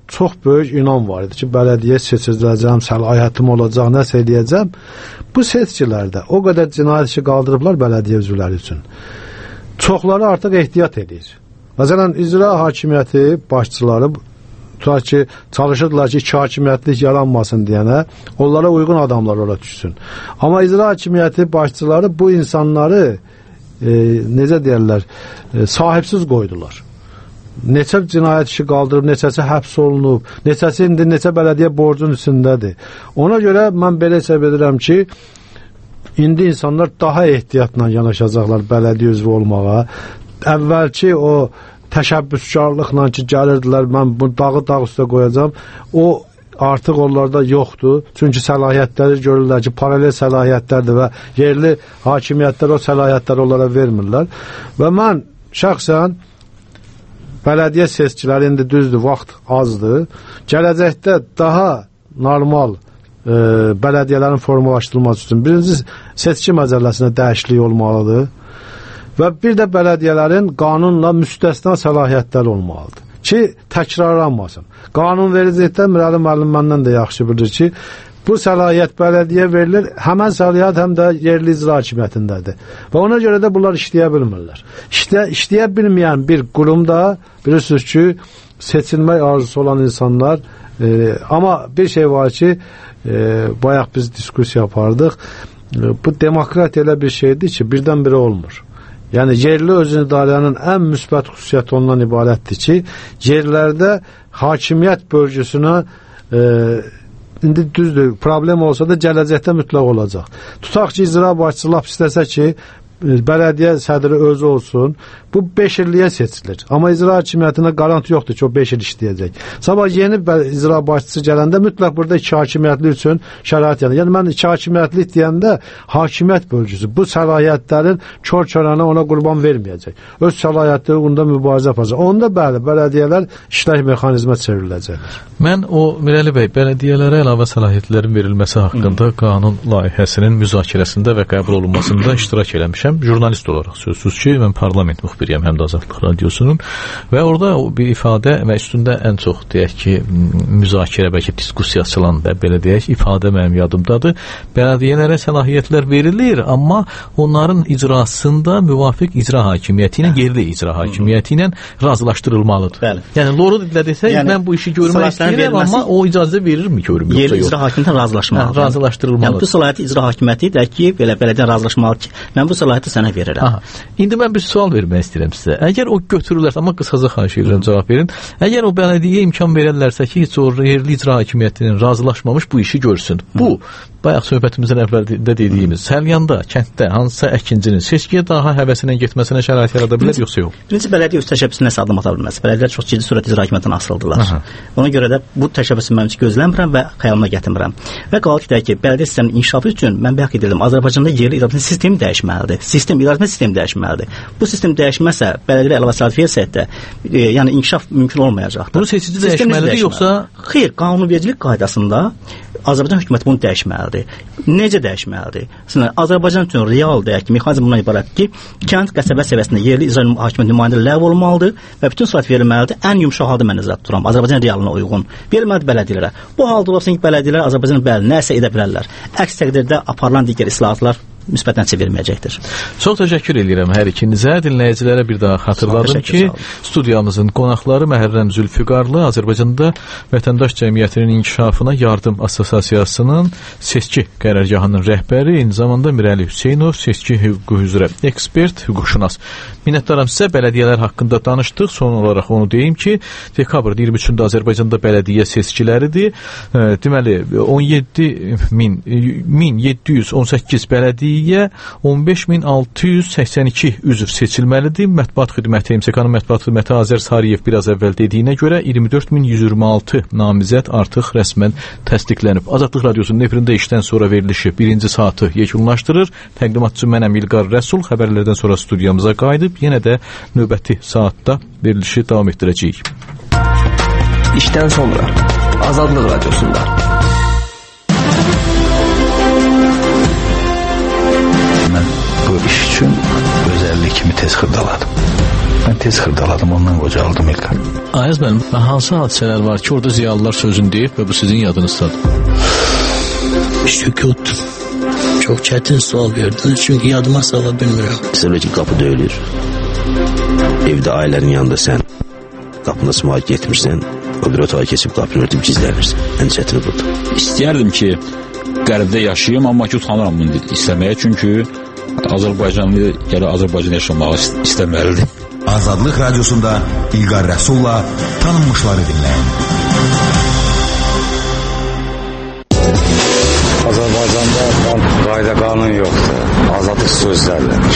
Speaker 10: çox böyük inam var idi ki, bələdiyyə seçiləcəm, səlahiyyətim olacaq, nəsə eləyəcəm. Bu seçkilərdə o qədər cinayət işi qaldırıblar bələdiyyə üzvləri üçün. Çoxları artıq ehtiyat edir. Məsələn, icra hakimiyyəti başçıları tutaq ki, çalışırdılar ki, iki hakimiyyətlik yaranmasın deyənə, onlara uyğun adamlar ora düşsün. Amma icra hakimiyyəti başçıları bu insanları e, necə deyərlər, e, sahibsiz qoydular. Neçə cinayət işi qaldırıb, neçəsi həbs olunub, neçəsi indi neçə bələdiyyə borcun üstündədir. Ona görə mən belə hesab edirəm ki, indi insanlar daha ehtiyatla yanaşacaqlar bələdiyyə üzvü olmağa. Əvvəlki o təşəbbüskarlıqla ki, gəlirdilər, mən bu dağı dağ üstə qoyacam, o artıq onlarda yoxdur. Çünki səlahiyyətləri görürlər ki, paralel səlahiyyətlərdir və yerli hakimiyyətlər o səlahiyyətləri onlara vermirlər. Və mən şəxsən bələdiyyə seçkiləri indi düzdür, vaxt azdır. Gələcəkdə daha normal e, bələdiyyələrin formalaşdırılması üçün birinci seçki məcəlləsinə dəyişiklik olmalıdır və bir də bələdiyyələrin qanunla müstəsna səlahiyyətləri olmalıdır ki, təkrarlanmasın. Qanunvericilikdə Mirəli müəllim məndən də yaxşı bilir ki, bu səlahiyyət bələdiyyə verilir, həmən səlahiyyət həm də yerli icra hakimiyyətindədir. Və ona görə də bunlar işləyə bilmirlər. İşləyə, işləyə bilməyən bir qurumda bilirsiniz ki, seçilmək arzusu olan insanlar, e, amma bir şey var ki, e, bayaq biz diskusiya yapardıq, e, bu demokratiya elə bir şeydir ki, birdən-birə olmur. Yəni, yerli özünü idarənin ən müsbət xüsusiyyəti ondan ibarətdir ki, yerlərdə hakimiyyət bölgüsünə e, indi düzdür, problem olsa da gələcəkdə mütləq olacaq. Tutaq ki, icra başçısı lap istəsə ki, bələdiyyə sədri özü olsun, bu beş illiyə seçilir. Amma icra hakimiyyətinə qarant yoxdur ki, o beş il işləyəcək. Sabah yeni icra başçısı gələndə mütləq burada iki hakimiyyətli üçün şərait yanır. Yəni, mən iki hakimiyyətlik deyəndə hakimiyyət bölgüsü bu səlahiyyətlərin kör-körənə ona qurban verməyəcək. Öz səlahiyyətləri onda mübarizə yapacaq. Onda bəli, bələdiyyələr işlək mexanizmə çevriləcəklər.
Speaker 8: Mən o, Mirəli bəy, bələdiyyələrə əlavə səlahiyyətlərin verilməsi haqqında Hı. qanun layihəsinin müzakirəsində və qəbul olunmasında iştirak eləmişəm. Jurnalist olaraq sözsüz ki, mən parlament müxbiriyəm həm də Azadlıq Radiosunun və orada bir ifadə və üstündə ən çox deyək ki, müzakirə, bəlkə diskusiya açılan və belə deyək, ifadə mənim yadımdadır. Bələdiyyələrə səlahiyyətlər verilir, amma onların icrasında müvafiq icra hakimiyyəti ilə, yerli icra hakimiyyəti ilə razılaşdırılmalıdır. Bəli. Yəni, loru dilə desək, yəni, mən bu işi görmək istəyirəm, amma o icazə verirmi görüm, yoxsa yox? Yerli icra hakimiyyətindən razılaşmalıdır. Hə, razılaşdırılmalıdır. Yəni, bu səlahiyyəti icra hakimiyyəti də ki, belə bələdiyyə razılaşmalıdır ki, mən bu səlahiyyəti sənə verirəm. Aha. İndi mən bir sual vermək istəyirəm sizə. Əgər o götürürlərsə, amma qısaca xahiş edirəm cavab verin. Əgər o bələdiyyə imkan verərlərsə ki, heç o yerli icra hakimiyyətinin razılaşmamış bu işi görsün. Bu, bayaq söhbətimizin əvvəldə dediyimiz, Səlyanda, kənddə hansısa əkincinin seçkiyə daha həvəsindən getməsinə şərait yarada bilər, yoxsa yox? Birinci, bələdiyyə öz təşəbbüsünə nəsə adım ata bilməz. Bələdiyyələr çox ciddi sürət icra hakimiyyətindən asıldılar. Aha. Ona görə də bu təşəbbüsü mən gözləmirəm və xəyalıma gətirmirəm. Və qaldı ki, də ki, bələdiyyə sisteminin inkişafı üçün mən bəhq edirəm, Azərbaycanda yerli idarəetmə sistemi dəyişməlidir. Sistem, idarəetmə sistemi dəyişməlidir. Bu sistem dəyişməsə, bələdiyyə əlavə səlahiyyət versəkdə, e, yəni inkişaf mümkün olmayacaqdır. Bunu seçici dəyişməlidir, yoxsa? Xeyr, qanunvericilik qaydasında Azərbaycan hökuməti bunu dəyişməlidir. Necə dəyişməlidir? Sonra Azərbaycan üçün real deyək ki, mexanizm bundan ibarətdir ki, kənd qəsəbə səviyyəsində yerli icra hakimiyyəti nümayəndələri ləğv olunmalıdır və bütün səlahiyyət verilməlidir. Ən yumşaq halda mən nəzərdə tuturam. Azərbaycan realına uyğun. Verilməlidir bələdiyyələrə. Bu halda olursa ki, bələdiyyələr Azərbaycanın bəli nəsə edə bilərlər. Əks təqdirdə aparılan digər islahatlar müsbət nəticə verməyəcəkdir. Çox təşəkkür edirəm hər ikinizə. Dinləyicilərə bir daha xatırladım ki, studiyamızın qonaqları Məhərrəm Zülfüqarlı, Azərbaycanda Vətəndaş Cəmiyyətinin İnkişafına Yardım Assosiasiyasının seçki qərargahının rəhbəri, eyni zamanda Mirəli Hüseynov, seçki hüququ üzrə ekspert, hüquqşünas. Minnətdaram sizə, bələdiyyələr haqqında danışdıq. Son olaraq onu deyim ki, dekabrın iyirmi üçündə Azərbaycanda bələdiyyə seçkiləridir. Deməli, on yeddi min yeddi yüz on səkkiz bələdiyyə on beş min altı yüz səksən iki üzv seçilməlidir. Mətbuat xidməti, M S K-nın mətbuat xidməti Azər Sariyev biraz əvvəl dediyinə görə iyirmi dörd min yüz iyirmi altı namizəd artıq rəsmən təsdiqlənib. Azadlıq Radiosunun efirində işdən sonra verilişi birinci saatı yekunlaşdırır. Təqdimatçı mənəm İlqar Rəsul. Xəbərlərdən sonra studiyamıza qayıdıb yenə də növbəti saatda verilişi davam etdirəcəyik.
Speaker 7: İşdən sonra Azadlıq Radiosunda.
Speaker 3: Bu iş üçün özəllik kimi tez xırdaladım.
Speaker 14: Mən tez xırdaladım, ondan qocaldım İlqar.
Speaker 3: Ayaz müəllim, hansı hadisələr var ki, orada ziyalılar sözünü deyib və bu sizin yadınızdadır?
Speaker 15: Sükut. Çox çətin sual verdiniz, çünki yadıma sala bilmirəm.
Speaker 16: Məsələn ki, qapı döyülür. Evdə ailənin yanında sən qapını açmağa getmirsən, o bir otağa keçib qapını örtüb gizlənirsən. Ən çətini budur.
Speaker 17: İstəyərdim ki, qərbdə yaşayayım, amma ki, utanıram bunu istəməyə, çünki Azərbaycanlı gələ Azərbaycan yaşamağı istəməlidir.
Speaker 18: Azadlıq Radiosunda İlqar Rəsulla tanınmışları dinləyin.
Speaker 19: Azərbaycanda qayda qanun yoxdur. Azadlıq sözlərlə.